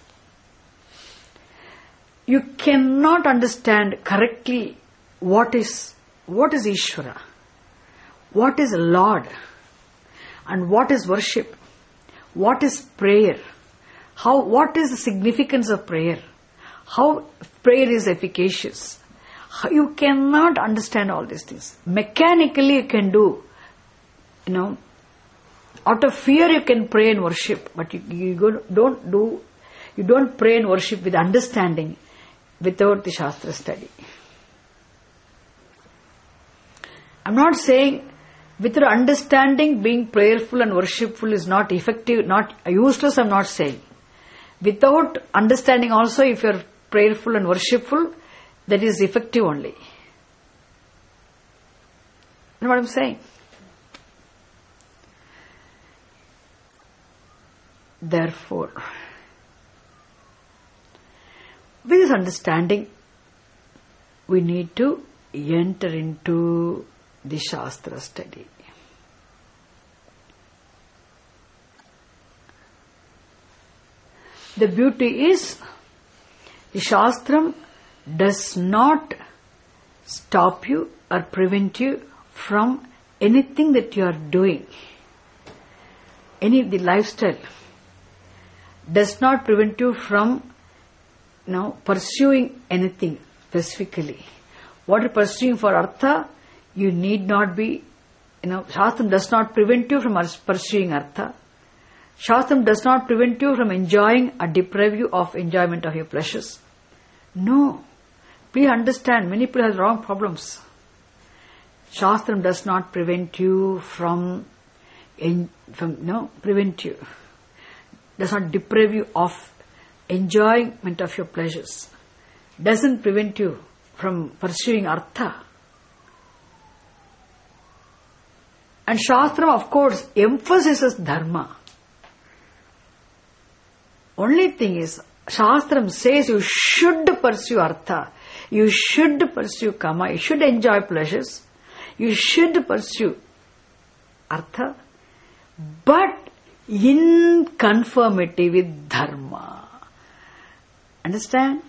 S1: You cannot understand correctly what is Ishvara, what is Lord, and what is worship, what is prayer, what is the significance of prayer, how prayer is efficacious. You cannot understand all these things. Mechanically you can do, out of fear you can pray and worship, but you don't pray and worship with understanding without the Shastra study. I'm not saying without understanding being prayerful and worshipful is not effective, not useless, I'm not saying. Without understanding also, if you're prayerful and worshipful, that is effective only. You know what I'm saying? Therefore, with this understanding, we need to enter into the Shastra study. The beauty is, the Shastram does not stop you or prevent you from anything that you are doing. The lifestyle does not prevent you from pursuing anything specifically. What you're pursuing for Artha, you need not be, Shastram does not prevent you from pursuing Artha. Shastram does not prevent you from enjoying or deprive you of enjoyment of your pleasures. No. Please understand, many people have wrong problems. Shastram does not prevent you does not deprive you of enjoyment of your pleasures. Doesn't prevent you from pursuing Artha. And Shastram, of course, emphasizes Dharma. Only thing is, Shastram says you should pursue Artha, you should pursue Kama, you should enjoy pleasures, you should pursue Artha, but in conformity with Dharma. Understand?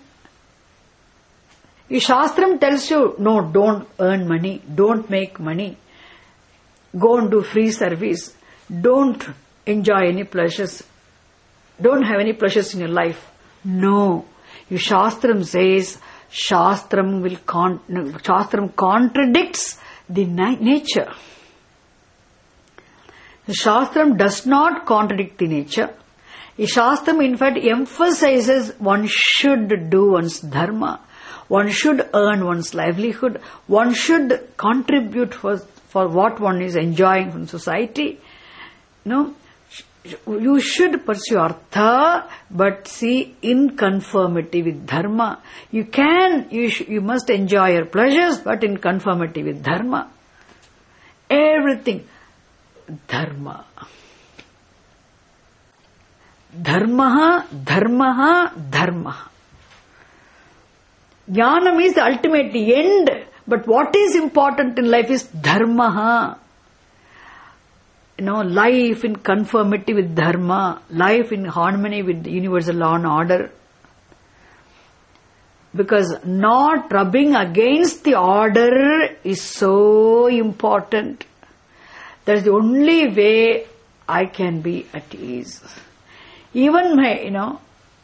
S1: If Shastram tells you, no, don't earn money, don't make money, go and do free service, don't enjoy any pleasures, don't have any pleasures in your life. No. Your Shastram says, Shastram contradicts the nature. The Shastram does not contradict the nature. The Shastram in fact emphasizes one should do one's dharma, one should earn one's livelihood, one should contribute for what one is enjoying from society. You should pursue Artha, but see, in conformity with Dharma. You must enjoy your pleasures, but in conformity with Dharma. Everything. dharma. Dharmaha, dharmaha, dharmaha. Jnanam is the ultimate end. But what is important in life is dharmaha. Life in conformity with dharma, life in harmony with the universal law and order. Because not rubbing against the order is so important. That is the only way I can be at ease. Even my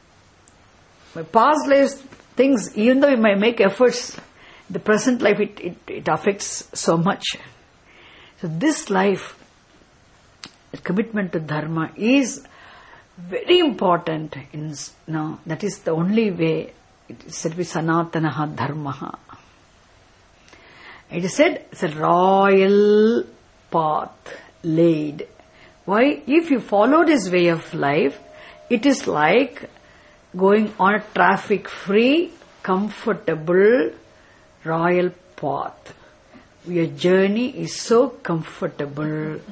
S1: past life things, even though we may make efforts, the present life it affects so much. So this life, the commitment to dharma is very important. That is the only way. It is said to be sanatanaha dharmaha. It is said it's a royal path laid. Why? If you follow this way of life, it is like going on a traffic-free, comfortable, royal path. Your journey is so comfortable.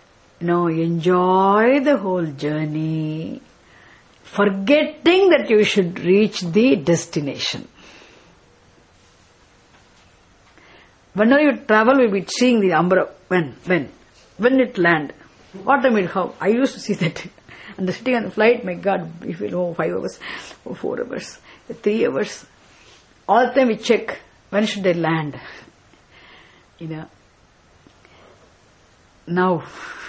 S1: Enjoy the whole journey, forgetting that you should reach the destination. Whenever you travel, we'll be seeing the umbra. When it land. What I mean, how? I used to see that. And sitting on the flight, my God, if you know, 5 hours, or 4 hours, 3 hours. All the time we check, when should they land? Now,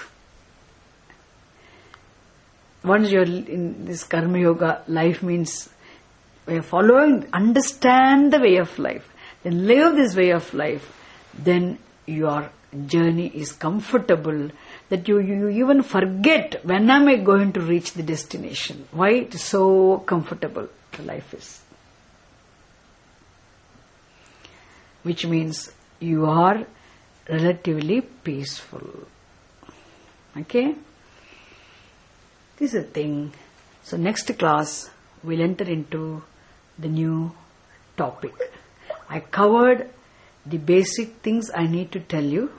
S1: once you're in this karma yoga, life means we are following, understand the way of life, then live this way of life, then your journey is comfortable, that you even forget when am I going to reach the destination. Why? It is so comfortable, the life is. Which means you are relatively peaceful. Okay? This is a thing. So next class, we'll enter into the new topic. I covered the basic things I need to tell you.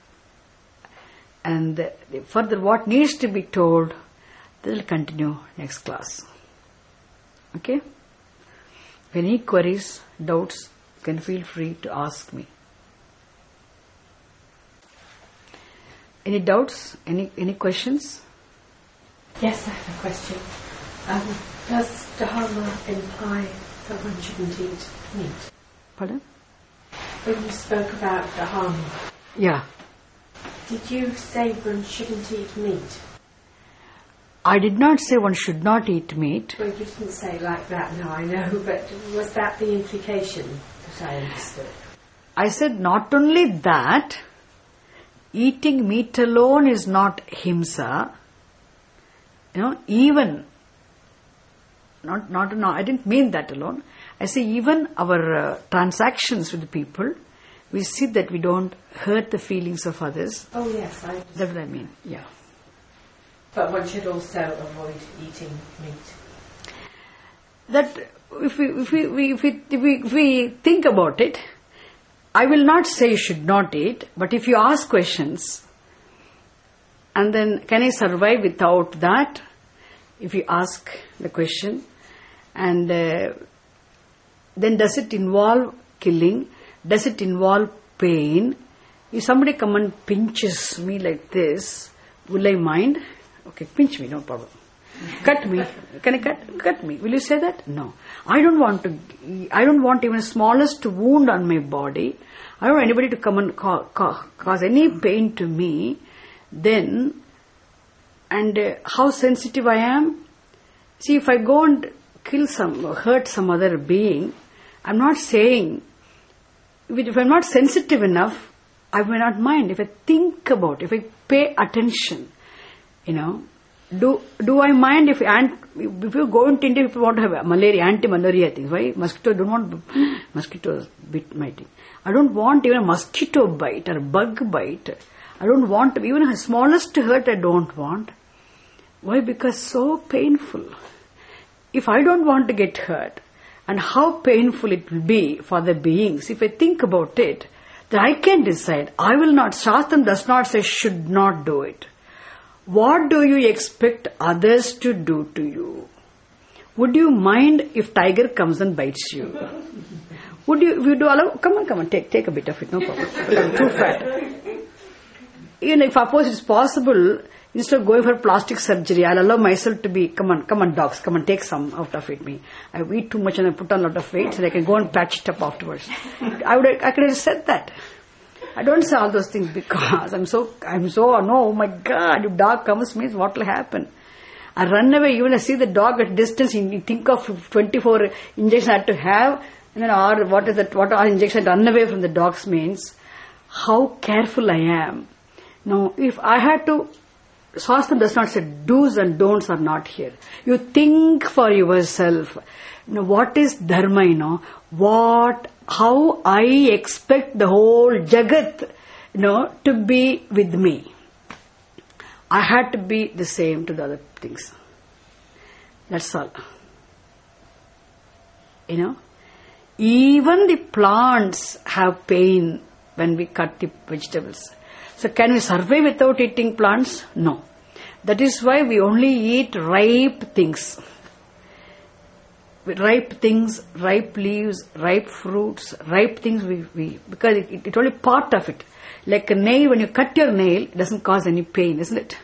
S1: And further what needs to be told, that will continue next class. Okay? If any queries, doubts, you can feel free to ask me. Any doubts? Any questions?
S3: Yes, I have a question. Does dharma imply that one shouldn't eat meat?
S1: Pardon?
S3: When you spoke about dharma,
S1: Yeah.
S3: did you say one shouldn't eat meat?
S1: I did not say one should not eat meat.
S3: Well, you didn't say like that, no, I know, but was that the implication that I understood?
S1: I said not only that, eating meat alone is not himsa. Even, not, I didn't mean that alone. I say even our transactions with the people, we see that we don't hurt the feelings of others.
S3: Oh yes, I understand.
S1: That's what I mean, yeah.
S3: But one should also avoid eating meat.
S1: That if we think about it, I will not say you should not eat, but if you ask questions, and then can I survive without that? If you ask the question, and then does it involve killing? Does it involve pain? If somebody come and pinches me like this, will I mind? Okay, pinch me, no problem. Cut me. Can I cut me? Will you say that? No. I don't want even the smallest wound on my body. I don't want anybody to come and cause any pain to me. Then, and how sensitive I am. See, if I go and hurt some other being, I'm not saying, if I'm not sensitive enough, I may not mind. If I think about, if I pay attention, do I mind if you go into India, if you want to have malaria, anti-malaria things? Why? Mosquito, don't want mosquitoes biting. I don't want even a mosquito bite or bug bite. I don't want even the smallest hurt. I don't want. Why? Because so painful. If I don't want to get hurt, and how painful it will be for the beings, if I think about it, that I can decide. I will not. Shastram does not say should not do it. What do you expect others to do to you? Would you mind if tiger comes and bites you? Would you do allow? Come on, take a bit of it, no problem. But I'm too fat. Even if suppose it's possible, instead of going for plastic surgery, I'll allow myself to be, come on dogs, come on, take some out of it. I eat too much and I put on a lot of weight so I can go and patch it up afterwards. I could have said that. I don't say all those things because oh my God, if dog comes means what will happen? I run away, even I see the dog at distance, you think of 24 injections I had to have, and then what are injections, run away from the dogs means how careful I am. Now, if I had to, Shastra does not say do's and don'ts are not here. You think for yourself. What is dharma, how I expect the whole Jagat, to be with me. I had to be the same to the other things. That's all. Even the plants have pain when we cut the vegetables. So can we survive without eating plants? No. That is why we only eat ripe things. Ripe things, ripe leaves, ripe fruits, ripe things because it's only part of it. Like a nail, when you cut your nail, it doesn't cause any pain, isn't it?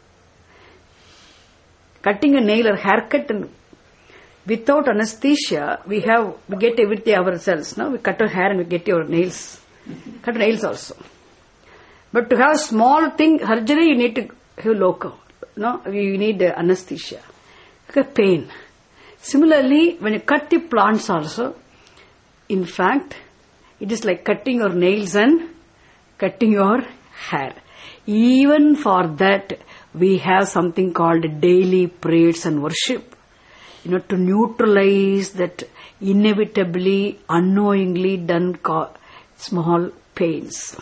S1: Cutting a nail or haircut and without anesthesia, we get everything ourselves. No? We cut our hair and we get your nails. Cut nails also. But to have a small thing, surgery, you need to have local. No, you need anesthesia. Because pain. Similarly, when you cut the plants also, in fact, it is like cutting your nails and cutting your hair. Even for that, we have something called daily prayers and worship. To neutralize that inevitably, unknowingly done small pains.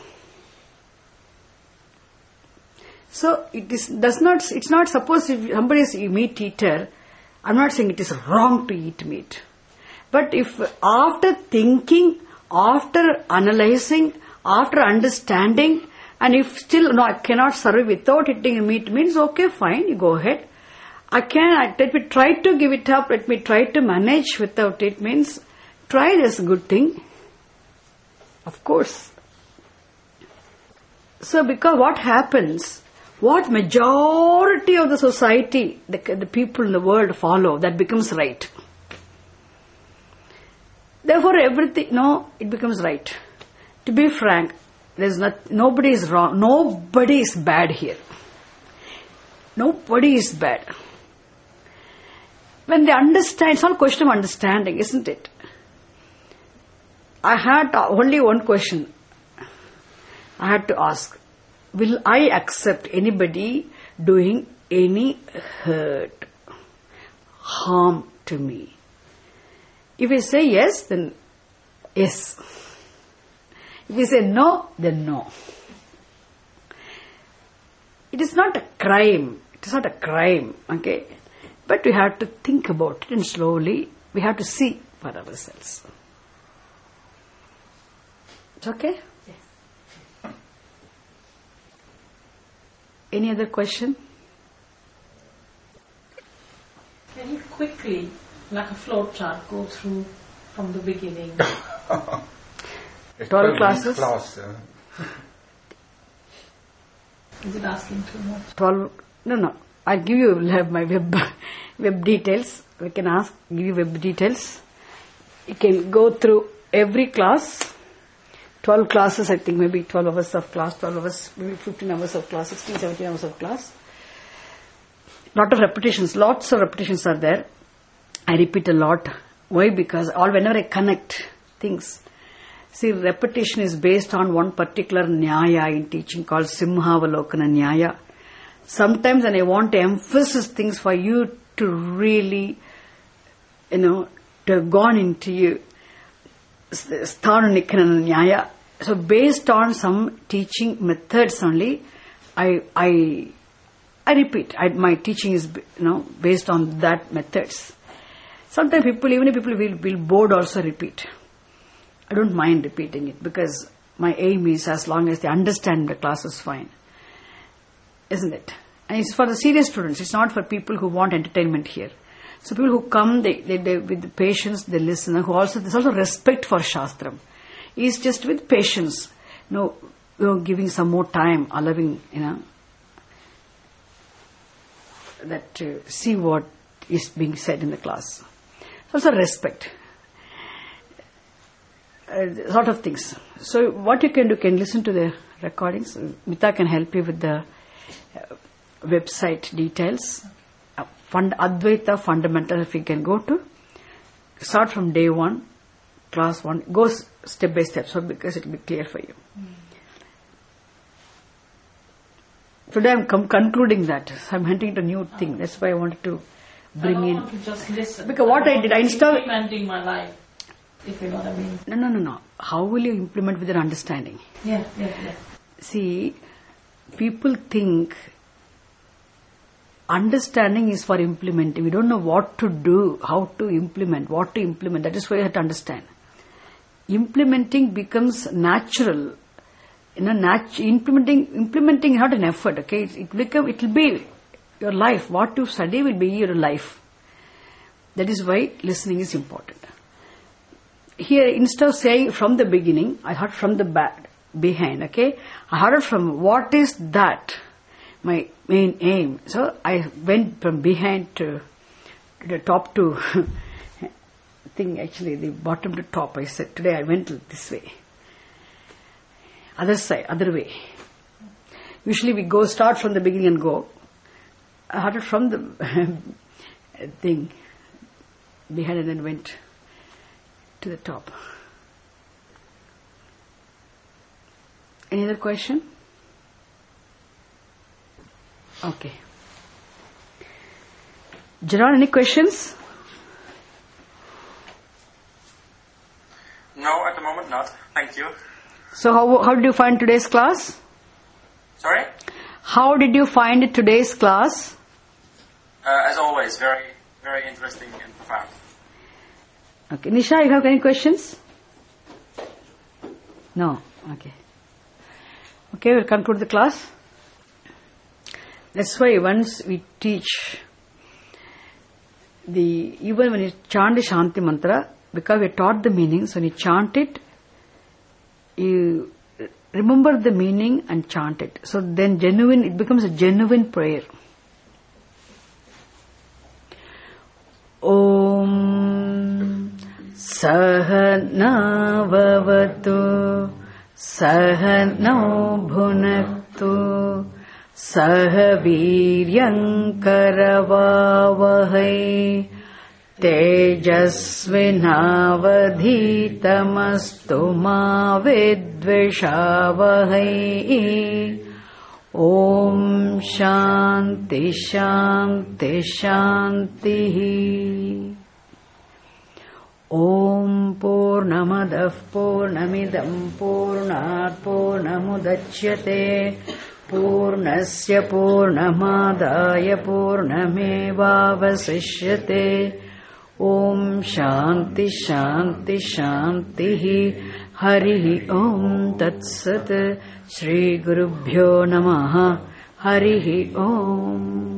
S1: So it's not suppose if somebody is a meat eater, I'm not saying it is wrong to eat meat. But if after thinking, after analyzing, after understanding, and if still I cannot survive without eating meat means okay, fine, you go ahead. Let me try to give it up, let me try to manage without it means try this good thing. Of course. So because what happens, what majority of the society, the people in the world follow, that becomes right. Therefore everything, it becomes right. To be frank, nobody is wrong, nobody is bad here. Nobody is bad. When they understand, it's all a question of understanding, isn't it? I had only one question. I had to ask, will I accept anybody doing any hurt, harm to me? If I say yes, then yes. If you say no, then no. It is not a crime. It is not a crime, okay? But we have to think about it and slowly we have to see for ourselves. It's okay?
S3: Yes.
S1: Any other question?
S3: Can you quickly, like a flow chart, go through from the beginning?
S1: 12 classes?
S3: Is it asking too much?
S1: 12, no. I'll give you my web details. We can give you web details. You can go through every class. 12 classes, I think maybe 12 hours of class, 12 hours, maybe 15 hours of class, 16, 17 hours of class. Lots of repetitions are there. I repeat a lot. Why? Because whenever I connect things, see, repetition is based on one particular nyaya in teaching called Simhavalokana Nyaya. Sometimes when I want to emphasize things for you to really, to have gone into you, Sthananikana Nyaya. So based on some teaching methods only, I repeat. My teaching is, based on that methods. Sometimes even if people will bored also repeat. I don't mind repeating it because my aim is as long as they understand the class is fine. Isn't it? And it's for the serious students. It's not for people who want entertainment here. So people who come, they with the patience, they listen. Who also, there's also respect for Shastram. It's just with patience. Giving some more time, allowing, that see what is being said in the class. Also respect. Sort of things. So what you can do, can listen to the recordings. Mita can help you with the website details. Advaita Fundamental, if you can go to. Start from day 1, class 1. Go step by step, so because it will be clear for you. Today I'm concluding that. So I'm hunting a new thing. That's why I wanted to bring in.
S3: I don't want to just listen.
S1: Because what I did, I installed.
S3: Implementing my life, if you know what I mean.
S1: No. How will you implement with your understanding?
S3: Yeah.
S1: See, people think understanding is for implementing. We don't know what to do, how to implement, what to implement. That is why you have to understand. Implementing becomes natural. Implementing is not an effort. Okay, it will be your life. What you study will be your life. That is why listening is important. Here, instead of saying from the beginning, I heard from the back, behind. Okay, I heard from what is that. My main aim. So I went from behind to the top to actually the bottom to top. I said today I went this way. Other side, other way. Usually we start from the beginning and go. I heard it from the thing behind and then went to the top. Any other question? Okay. Gerard, any questions?
S4: No, at the moment not. Thank you.
S1: So how did you find today's class?
S4: Sorry?
S1: How did you find today's class?
S4: As always, very, very interesting and profound.
S1: Okay. Nisha, you have any questions? No. Okay. Okay, we'll conclude the class. That's why once we teach even when you chant the Shanti Mantra, because we taught the meanings, when you chant it, you remember the meaning and chant it. So then it becomes a genuine prayer. Om Sahana Vavatu Sahano Bhunaktu Sah Viryam Karavavahai Tejasvinavadhitamastu ma vidvishavahai. Om Shanti Shanti Shanti. Om Purnamadah Purnamidam Purnat Purnamudachyate Purnasya Purnamadaya Purnamevavasishyate. Om Shanti Shanti Shanti. Harihi Om Tat Sat. Shri Gurubhyo Namaha. Harihi Om.